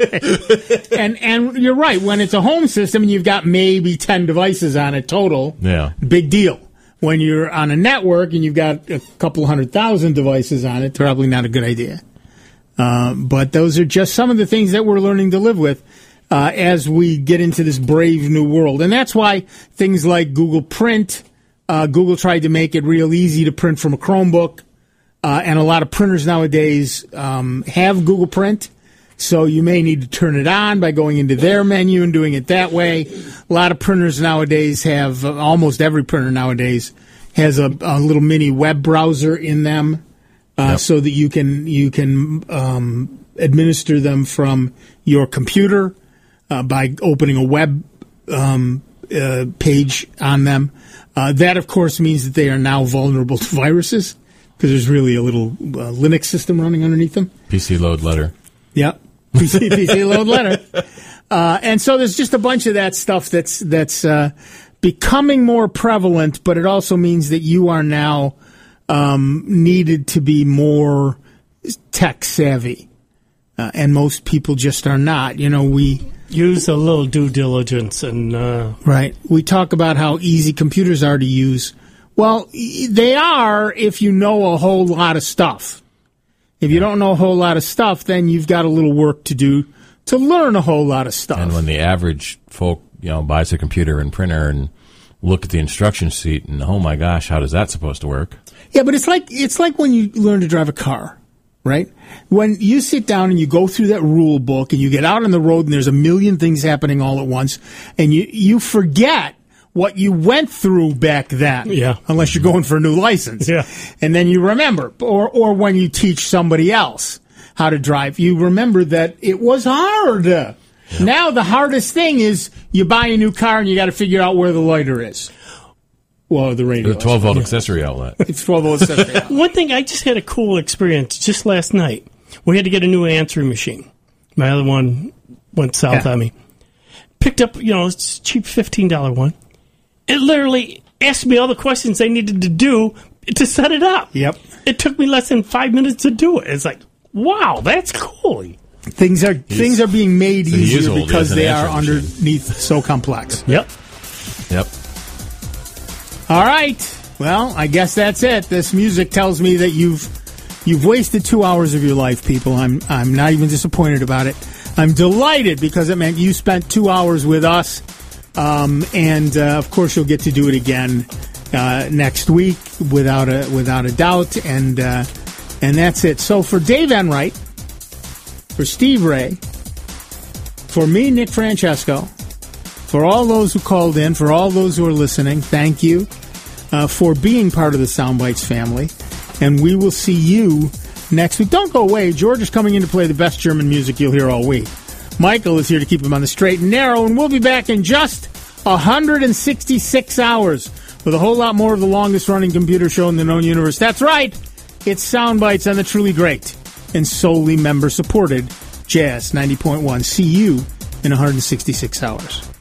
and you're right. When it's a home system and you've got maybe 10 devices on it total, big deal. When you're on a network and you've got a couple 100,000 devices on it, probably not a good idea. But those are just some of the things that we're learning to live with as we get into this brave new world. And that's why things like Google Print, Google tried to make it real easy to print from a Chromebook. And a lot of printers nowadays have Google Print, so you may need to turn it on by going into their menu and doing it that way. A lot of printers nowadays have, almost every printer nowadays has a little mini web browser in them, so that you can administer them from your computer by opening a web page on them. That, of course, means that they are now vulnerable to viruses, because there's really a little Linux system running underneath them. PC load letter. Yeah, PC load letter. And so there's just a bunch of that stuff that's becoming more prevalent, but it also means that you are now needed to be more tech savvy. And most people just are not. We use a little due diligence. Right. We talk about how easy computers are to use. Well, they are if you know a whole lot of stuff. If you don't know a whole lot of stuff, then you've got a little work to do to learn a whole lot of stuff. And when the average folk, buys a computer and printer and look at the instruction sheet and, oh my gosh, how does that supposed to work? Yeah, but it's like when you learn to drive a car, right? When you sit down and you go through that rule book and you get out on the road and there's a million things happening all at once, and you forget what you went through back then, unless you're going for a new license. Yeah. And then you remember, or when you teach somebody else how to drive, you remember that it was hard. Yeah. Now the hardest thing is you buy a new car and you got to figure out where the lighter is. Well, the radio. The 12-volt accessory outlet. It's 12-volt accessory outlet. One thing, I just had a cool experience just last night. We had to get a new answering machine. My other one went south on me. Picked up, it's a cheap $15 one. It literally asked me all the questions I needed to do to set it up. Yep. It took me less than 5 minutes to do it. It's like, wow, that's cool. Things are being made easier because they are machine. underneath so complex. Yep. All right. Well, I guess that's it. This music tells me that you've wasted 2 hours of your life, people. I'm not even disappointed about it. I'm delighted because it meant you spent 2 hours with us. And of course, you'll get to do it again next week without a doubt. And that's it. So for Dave Enright, for Steve Ray, for me, Nick Francesco, for all those who called in, for all those who are listening, thank you for being part of the Soundbites family. And we will see you next week. Don't go away. George is coming in to play the best German music you'll hear all week. Michael is here to keep him on the straight and narrow, and we'll be back in just 166 hours with a whole lot more of the longest-running computer show in the known universe. That's right. It's Soundbites on the truly great and solely member-supported Jazz 90.1. See you in 166 hours.